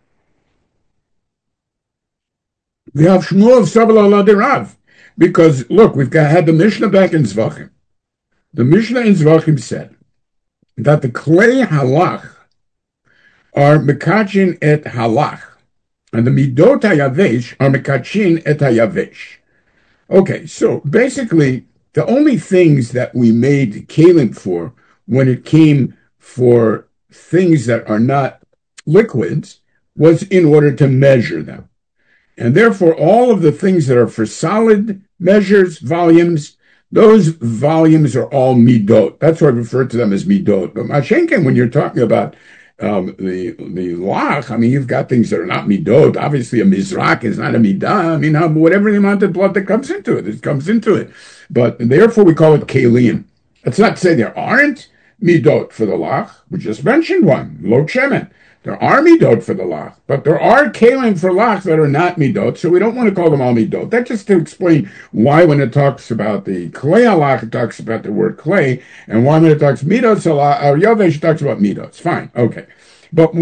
We have Shmuel of Sabbalah Rav. Because, look, we've had the Mishnah back in Zvachim. The Mishnah in Zvachim said that the Klei Halach are Mekachin et Halach, and the Midot HaYavesh are Mekachin et HaYavesh. Okay, so basically, the only things that we made Kalim for when it came for things that are not liquids was in order to measure them. And therefore, all of the things that are for solid measures, volumes, those volumes are all midot. That's why I refer to them as midot. But Mashenken, when you're talking about the lach, I mean, you've got things that are not midot. Obviously, a mizrak is not a midah. I mean, whatever the amount of blood that comes into it, it comes into it. But therefore, we call it kelim. That's not to say there aren't midot for the lach. We just mentioned one, lo shemen. There are midot for the lach, but there are kelim for lach that are not midot, so we don't want to call them all midot. That's just to explain why when it talks about the clay halach, it talks about the word clay, and why when it talks midot or yavesh, it talks about midot. It's fine, okay. But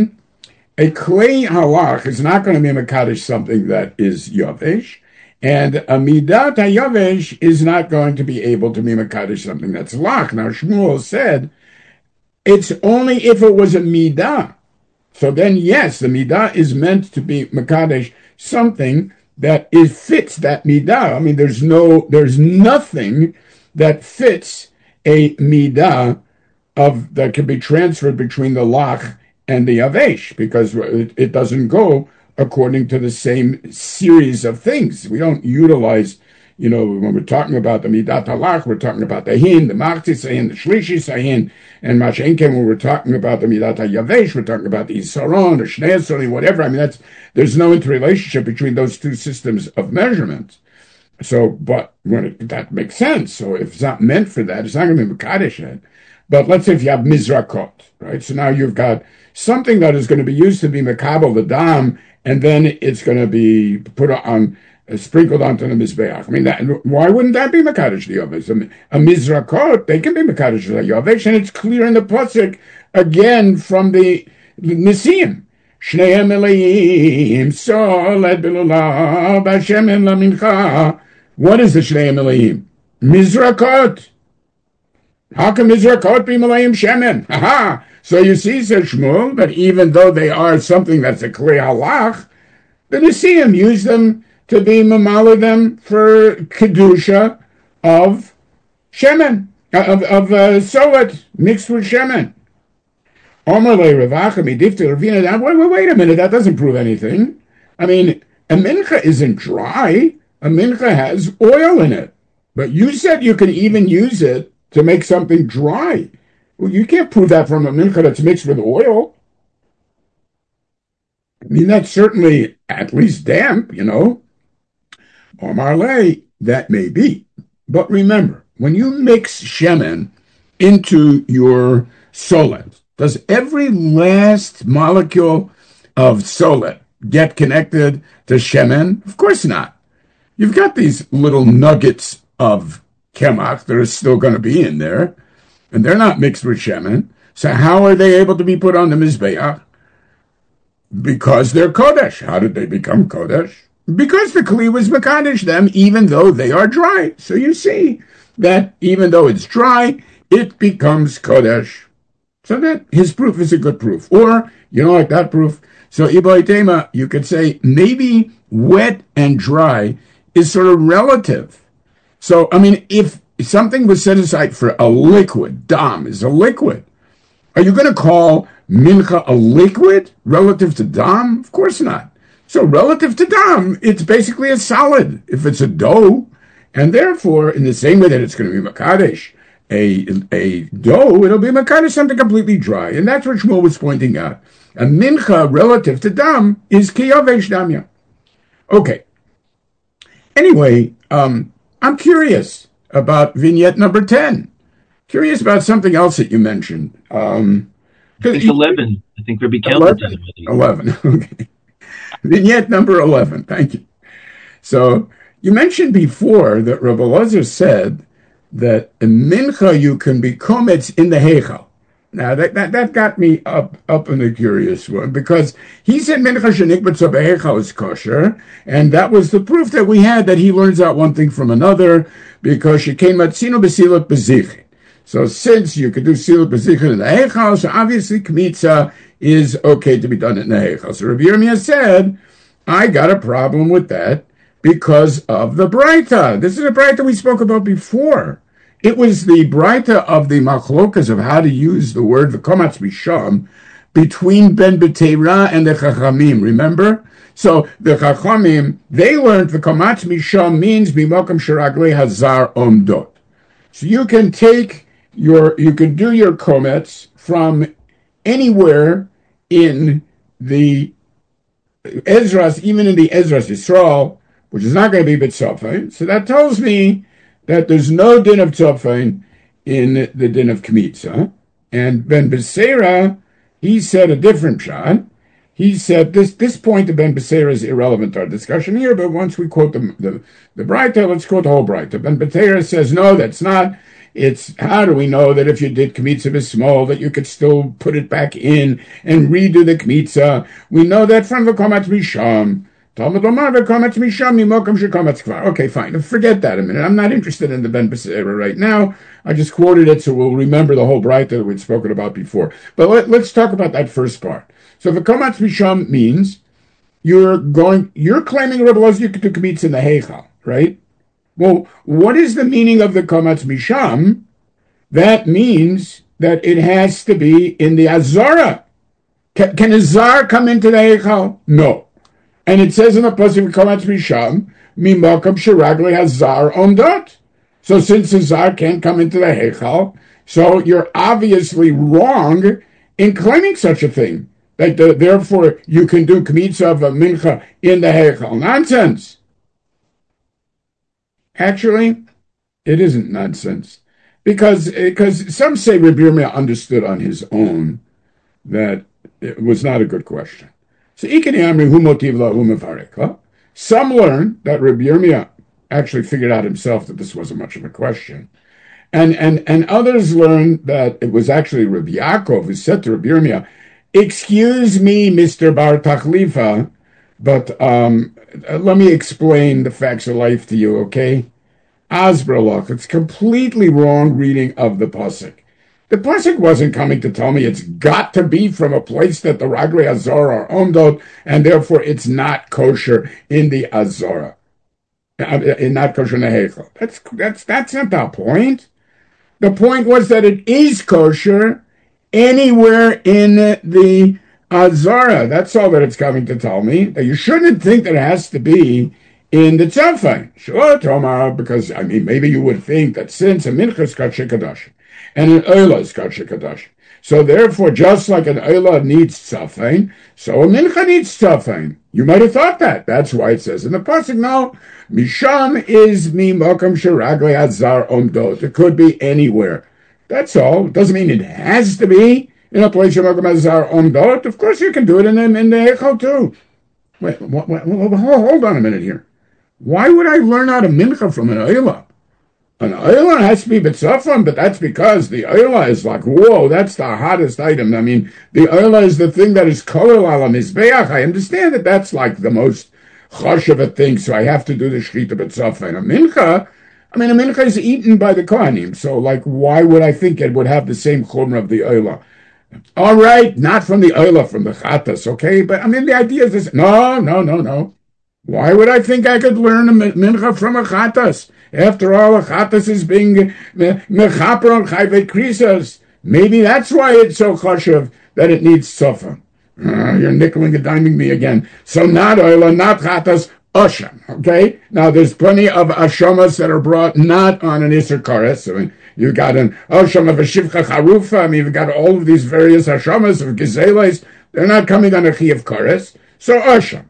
a clay halach is not going to be mekadesh something that is yavesh, and a midat hayavesh is not going to be able to be mekadesh something that's lach. Now Shmuel said it's only if it was a midah. So then, yes, the midah is meant to be mekadesh, something that fits that midah. I mean, there's nothing that fits a midah that can be transferred between the lach and the yavesh, because it doesn't go according to the same series of things. We don't utilize, when we're talking about the midat halach, we're talking about the hin, the machti sahin, the shlishi sahin, and mashenken, when we're talking about the midat hayavesh, we're talking about the isaron, or shnei isaron, whatever. I mean, there's no interrelationship between those two systems of measurements. So, but that makes sense. So if it's not meant for that, it's not going to be mekadesh it. But let's say if you have mizrakot, right? So now you've got something that is going to be used to be mekabel the dam, and then it's going to be put on, sprinkled onto the mizbeach. I mean, why wouldn't that be mekadesh the yavesh? A mizrakot, they can be mekadesh the yavesh, and it's clear in the pasuk again from the Nisim. Shneim eleim sol et bilulav Hashem en lamincha What is the Shnei Malayim? Mizrakot. How can Mizrakot be Malayim Shemen? Aha! So you see, says Shmuel, that even though they are something that's a Kli Halach, the Nesiim use them to be mamala them for Kedusha of Shemen, of Solet mixed with Shemen. Wait a minute, that doesn't prove anything. I mean, a mincha isn't dry. A mincha has oil in it. But you said you can even use it to make something dry. Well, you can't prove that from a mincha that's mixed with oil. I mean, that's certainly at least damp, Omar lay, that may be. But remember, when you mix shemen into your solet, does every last molecule of solet get connected to shemen? Of course not. You've got these little nuggets of kemach that are still going to be in there, and they're not mixed with shemen. So how are they able to be put on the mizbeach? Because they're kodesh. How did they become kodesh? Because the kli was mekadesh them, even though they are dry. So you see that even though it's dry, it becomes kodesh. So that his proof is a good proof. Or, you don't like that proof? So Iboy Tema, you could say maybe wet and dry is sort of relative. So, I mean, if something was set aside for a liquid, dam is a liquid, are you going to call mincha a liquid relative to dam? Of course not. So relative to dam, it's basically a solid if it's a dough. And therefore, in the same way that it's going to be makadesh, a dough, it'll be makadesh something completely dry. And that's what Shmuel was pointing out. A mincha relative to dam is kiyavesh damya. Okay. Anyway, I'm curious about vignette number 10. Curious about something else that you mentioned. I think 11. I think Rabbi Kelman does it. 11, okay. Vignette number 11, thank you. So you mentioned before that Rabbi Elazar said that in mincha you can be kometz in the heichal. Now that got me up in a curious one, because he said mincha shenikbetz beheichal is kosher, and that was the proof that we had that he learns out one thing from another, because she came matzino b'silot bezichin. So since you could do silot bezichin in the heichal, so obviously kmitza is okay to be done in the heichal. So Rabbi Yirmiyah said, I got a problem with that because of the Braita. This is a Braita we spoke about before. It was the Braita of the machlokas of how to use the word v'komatz misham between Ben Betera and the Chachamim, remember? So the Chachamim, they learned v'komatz misham means b'mokum sheraglei hazar omdot. So you can you can do your kometz from anywhere in the Ezras, even in the Ezras Yisrael, which is not going to be B'tzofein. So that tells me that there's no din of Tzofein in the din of Kmitza. And Ben Beseira, he said a different shot. He said this point of Ben Beseira is irrelevant to our discussion here, but once we quote the Braita, let's quote the whole Braita. Ben Beseira says, no, that's not. It's how do we know that if you did Kmitza B'Smol that you could still put it back in and redo the Kmitza? We know that from the Komatz Misham. Okay, fine. Forget that a minute. I'm not interested in the Ben Beseira right now. I just quoted it so we'll remember the whole Braita that we'd spoken about before. But let's talk about that first part. So the Komatz Misham means you're claiming Rebbe Elazar you could do Kmitza in the Heichal, right? Well, what is the meaning of the Komatz Misham? That means that it has to be in the Azara. Can a Zar come into the Heichal? No. And it says in the pasuk Komatz Misham, Mimakam Shiraglei Hazar Omdot. So since the Zar can't come into the Heichal, so you're obviously wrong in claiming such a thing. That therefore you can do Kmitza of a Mincha in the Heichal. Nonsense. Actually, it isn't nonsense. Because some say Rabbi Yirmiyah understood on his own that it was not a good question. So some learn that Rabbi Yirmiyah actually figured out himself that this wasn't much of a question. And others learn that it was actually Rabbi Yaakov who said to Rabbi Yirmiyah, excuse me, Mr. Bar Tachlifa, But let me explain the facts of life to you, okay? Asbraloch, it's completely wrong reading of the pasuk. The pasuk wasn't coming to tell me it's got to be from a place that the Raglei Azor are omdot, and therefore it's not kosher in the Azora, not kosher in the Heichel. That's not the point. The point was that it is kosher anywhere in the Azara. That's all that it's coming to tell me. That you shouldn't think that it has to be in the Tzafan. Sure, Tomar, because, I mean, maybe you would think that since a Mincha is Kadshe Kadash and an Oila is Kadshe Kadash, so therefore, just like an Oila needs Tzafan, so a Mincha needs Tzafan. You might have thought that. That's why it says in the pasuk, no, Misham is mi Makam Sheraglei Azar Omdot. It could be anywhere. That's all. It doesn't mean it has to be in a place of Makam Azar Omdot. Of course, you can do it in the Echel too. Wait, hold on a minute here. Why would I learn how to mincha from an oila? An oila has to be b'tzafon, but that's because the oila is like, whoa, that's the hottest item. I mean, the oila is the thing that is kolel ala mizbeach. I understand that that's like the most chosh of a thing, so I have to do the shchita b'tzafon. A mincha is eaten by the kohanim, so like, why would I think it would have the same chumrah of the oila? All right, not from the oila, from the chatas, okay? But I mean, the idea is this. No. Why would I think I could learn a mincha from a chatas? After all, a chatas is being mechaper on chayvet krisas. Maybe that's why it's so chashuv that it needs sofa. You're nickeling and diming me again. So not oila, not chatas, osham. Okay? Now there's plenty of ashamas that are brought not on an iser kares. I mean, you got an osham of a shivcha charufa. I mean, you've got all of these various ashamas of gezeles. They're not coming on a chi of kares. So osham.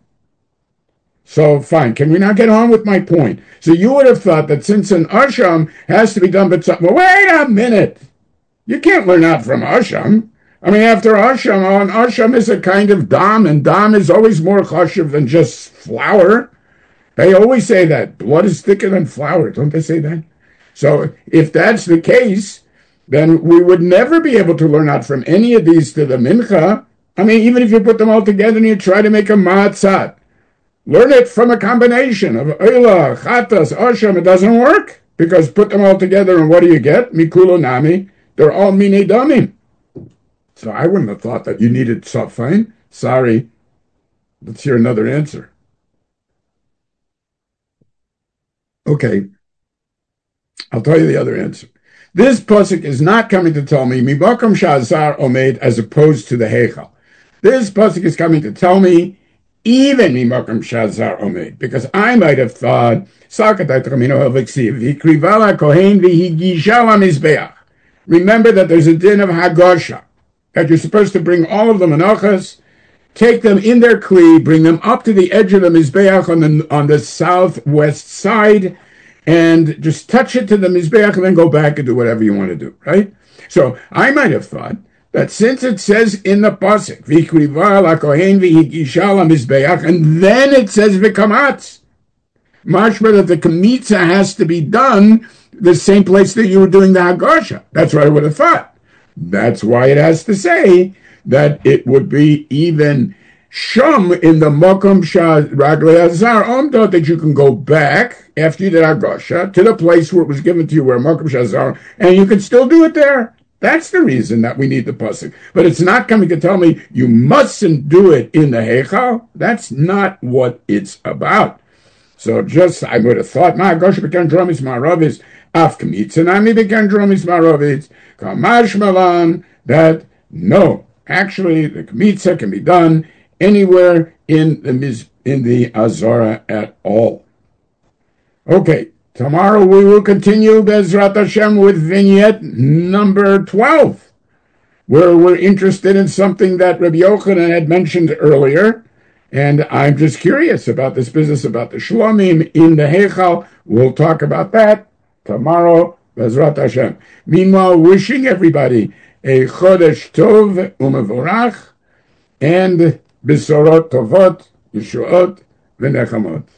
So fine, can we now get on with my point? So you would have thought that since an asham has to be done, but well, wait a minute. You can't learn out from asham. I mean, after asham, an asham is a kind of dam, and dam is always more chashuv than just flour. They always say that blood is thicker than flour. Don't they say that? So if that's the case, then we would never be able to learn out from any of these to the mincha. I mean, even if you put them all together and you try to make a ma'atzat. Learn it from a combination of oila, chatas, asham. It doesn't work because put them all together and what do you get? Mikulo nami. They're all mine damim. So I wouldn't have thought that you needed safain. Sorry. Let's hear another answer. Okay. I'll tell you the other answer. This pasuk is not coming to tell me mibakam shazar omed as opposed to the heichal. This pasuk is coming to tell me even mimakam shazar omed, because I might have thought remember that there's a din of hagosha, that you're supposed to bring all of the menachas, take them in their kli, bring them up to the edge of the mizbeach on the southwest side, and just touch it to the mizbeach and then go back and do whatever you want to do, right? So I might have thought that since it says in the pasuk, "V'ikriva lakohen v'higisha lamizbeach," and then it says "v'kamatz," mashma that the kamitza has to be done the same place that you were doing the hagosha. That's what I would have thought. That's why it has to say that it would be even shum in the makom shah raglei azar omdot, that you can go back after you did hagosha to the place where it was given to you, where makom shah azar, and you can still do it there. That's the reason that we need the pasuk. But it's not coming to tell me you mustn't do it in the heichal. That's not what it's about. So just, I would have thought, my gosh, began dromis maravis, af kamitsanami began dromis maravis, kamash malan, that no, actually the kamitza can be done anywhere in the Azara at all. Okay. Tomorrow we will continue Bezrat Hashem with vignette number 12, where we're interested in something that Rabbi Yochanan had mentioned earlier, and I'm just curious about this business about the Shlomim in the Heichal. We'll talk about that tomorrow, Bezrat Hashem. Meanwhile, wishing everybody a Chodesh Tov Umevorach and Besorot Tovot, Yeshuot, V'Nechamot.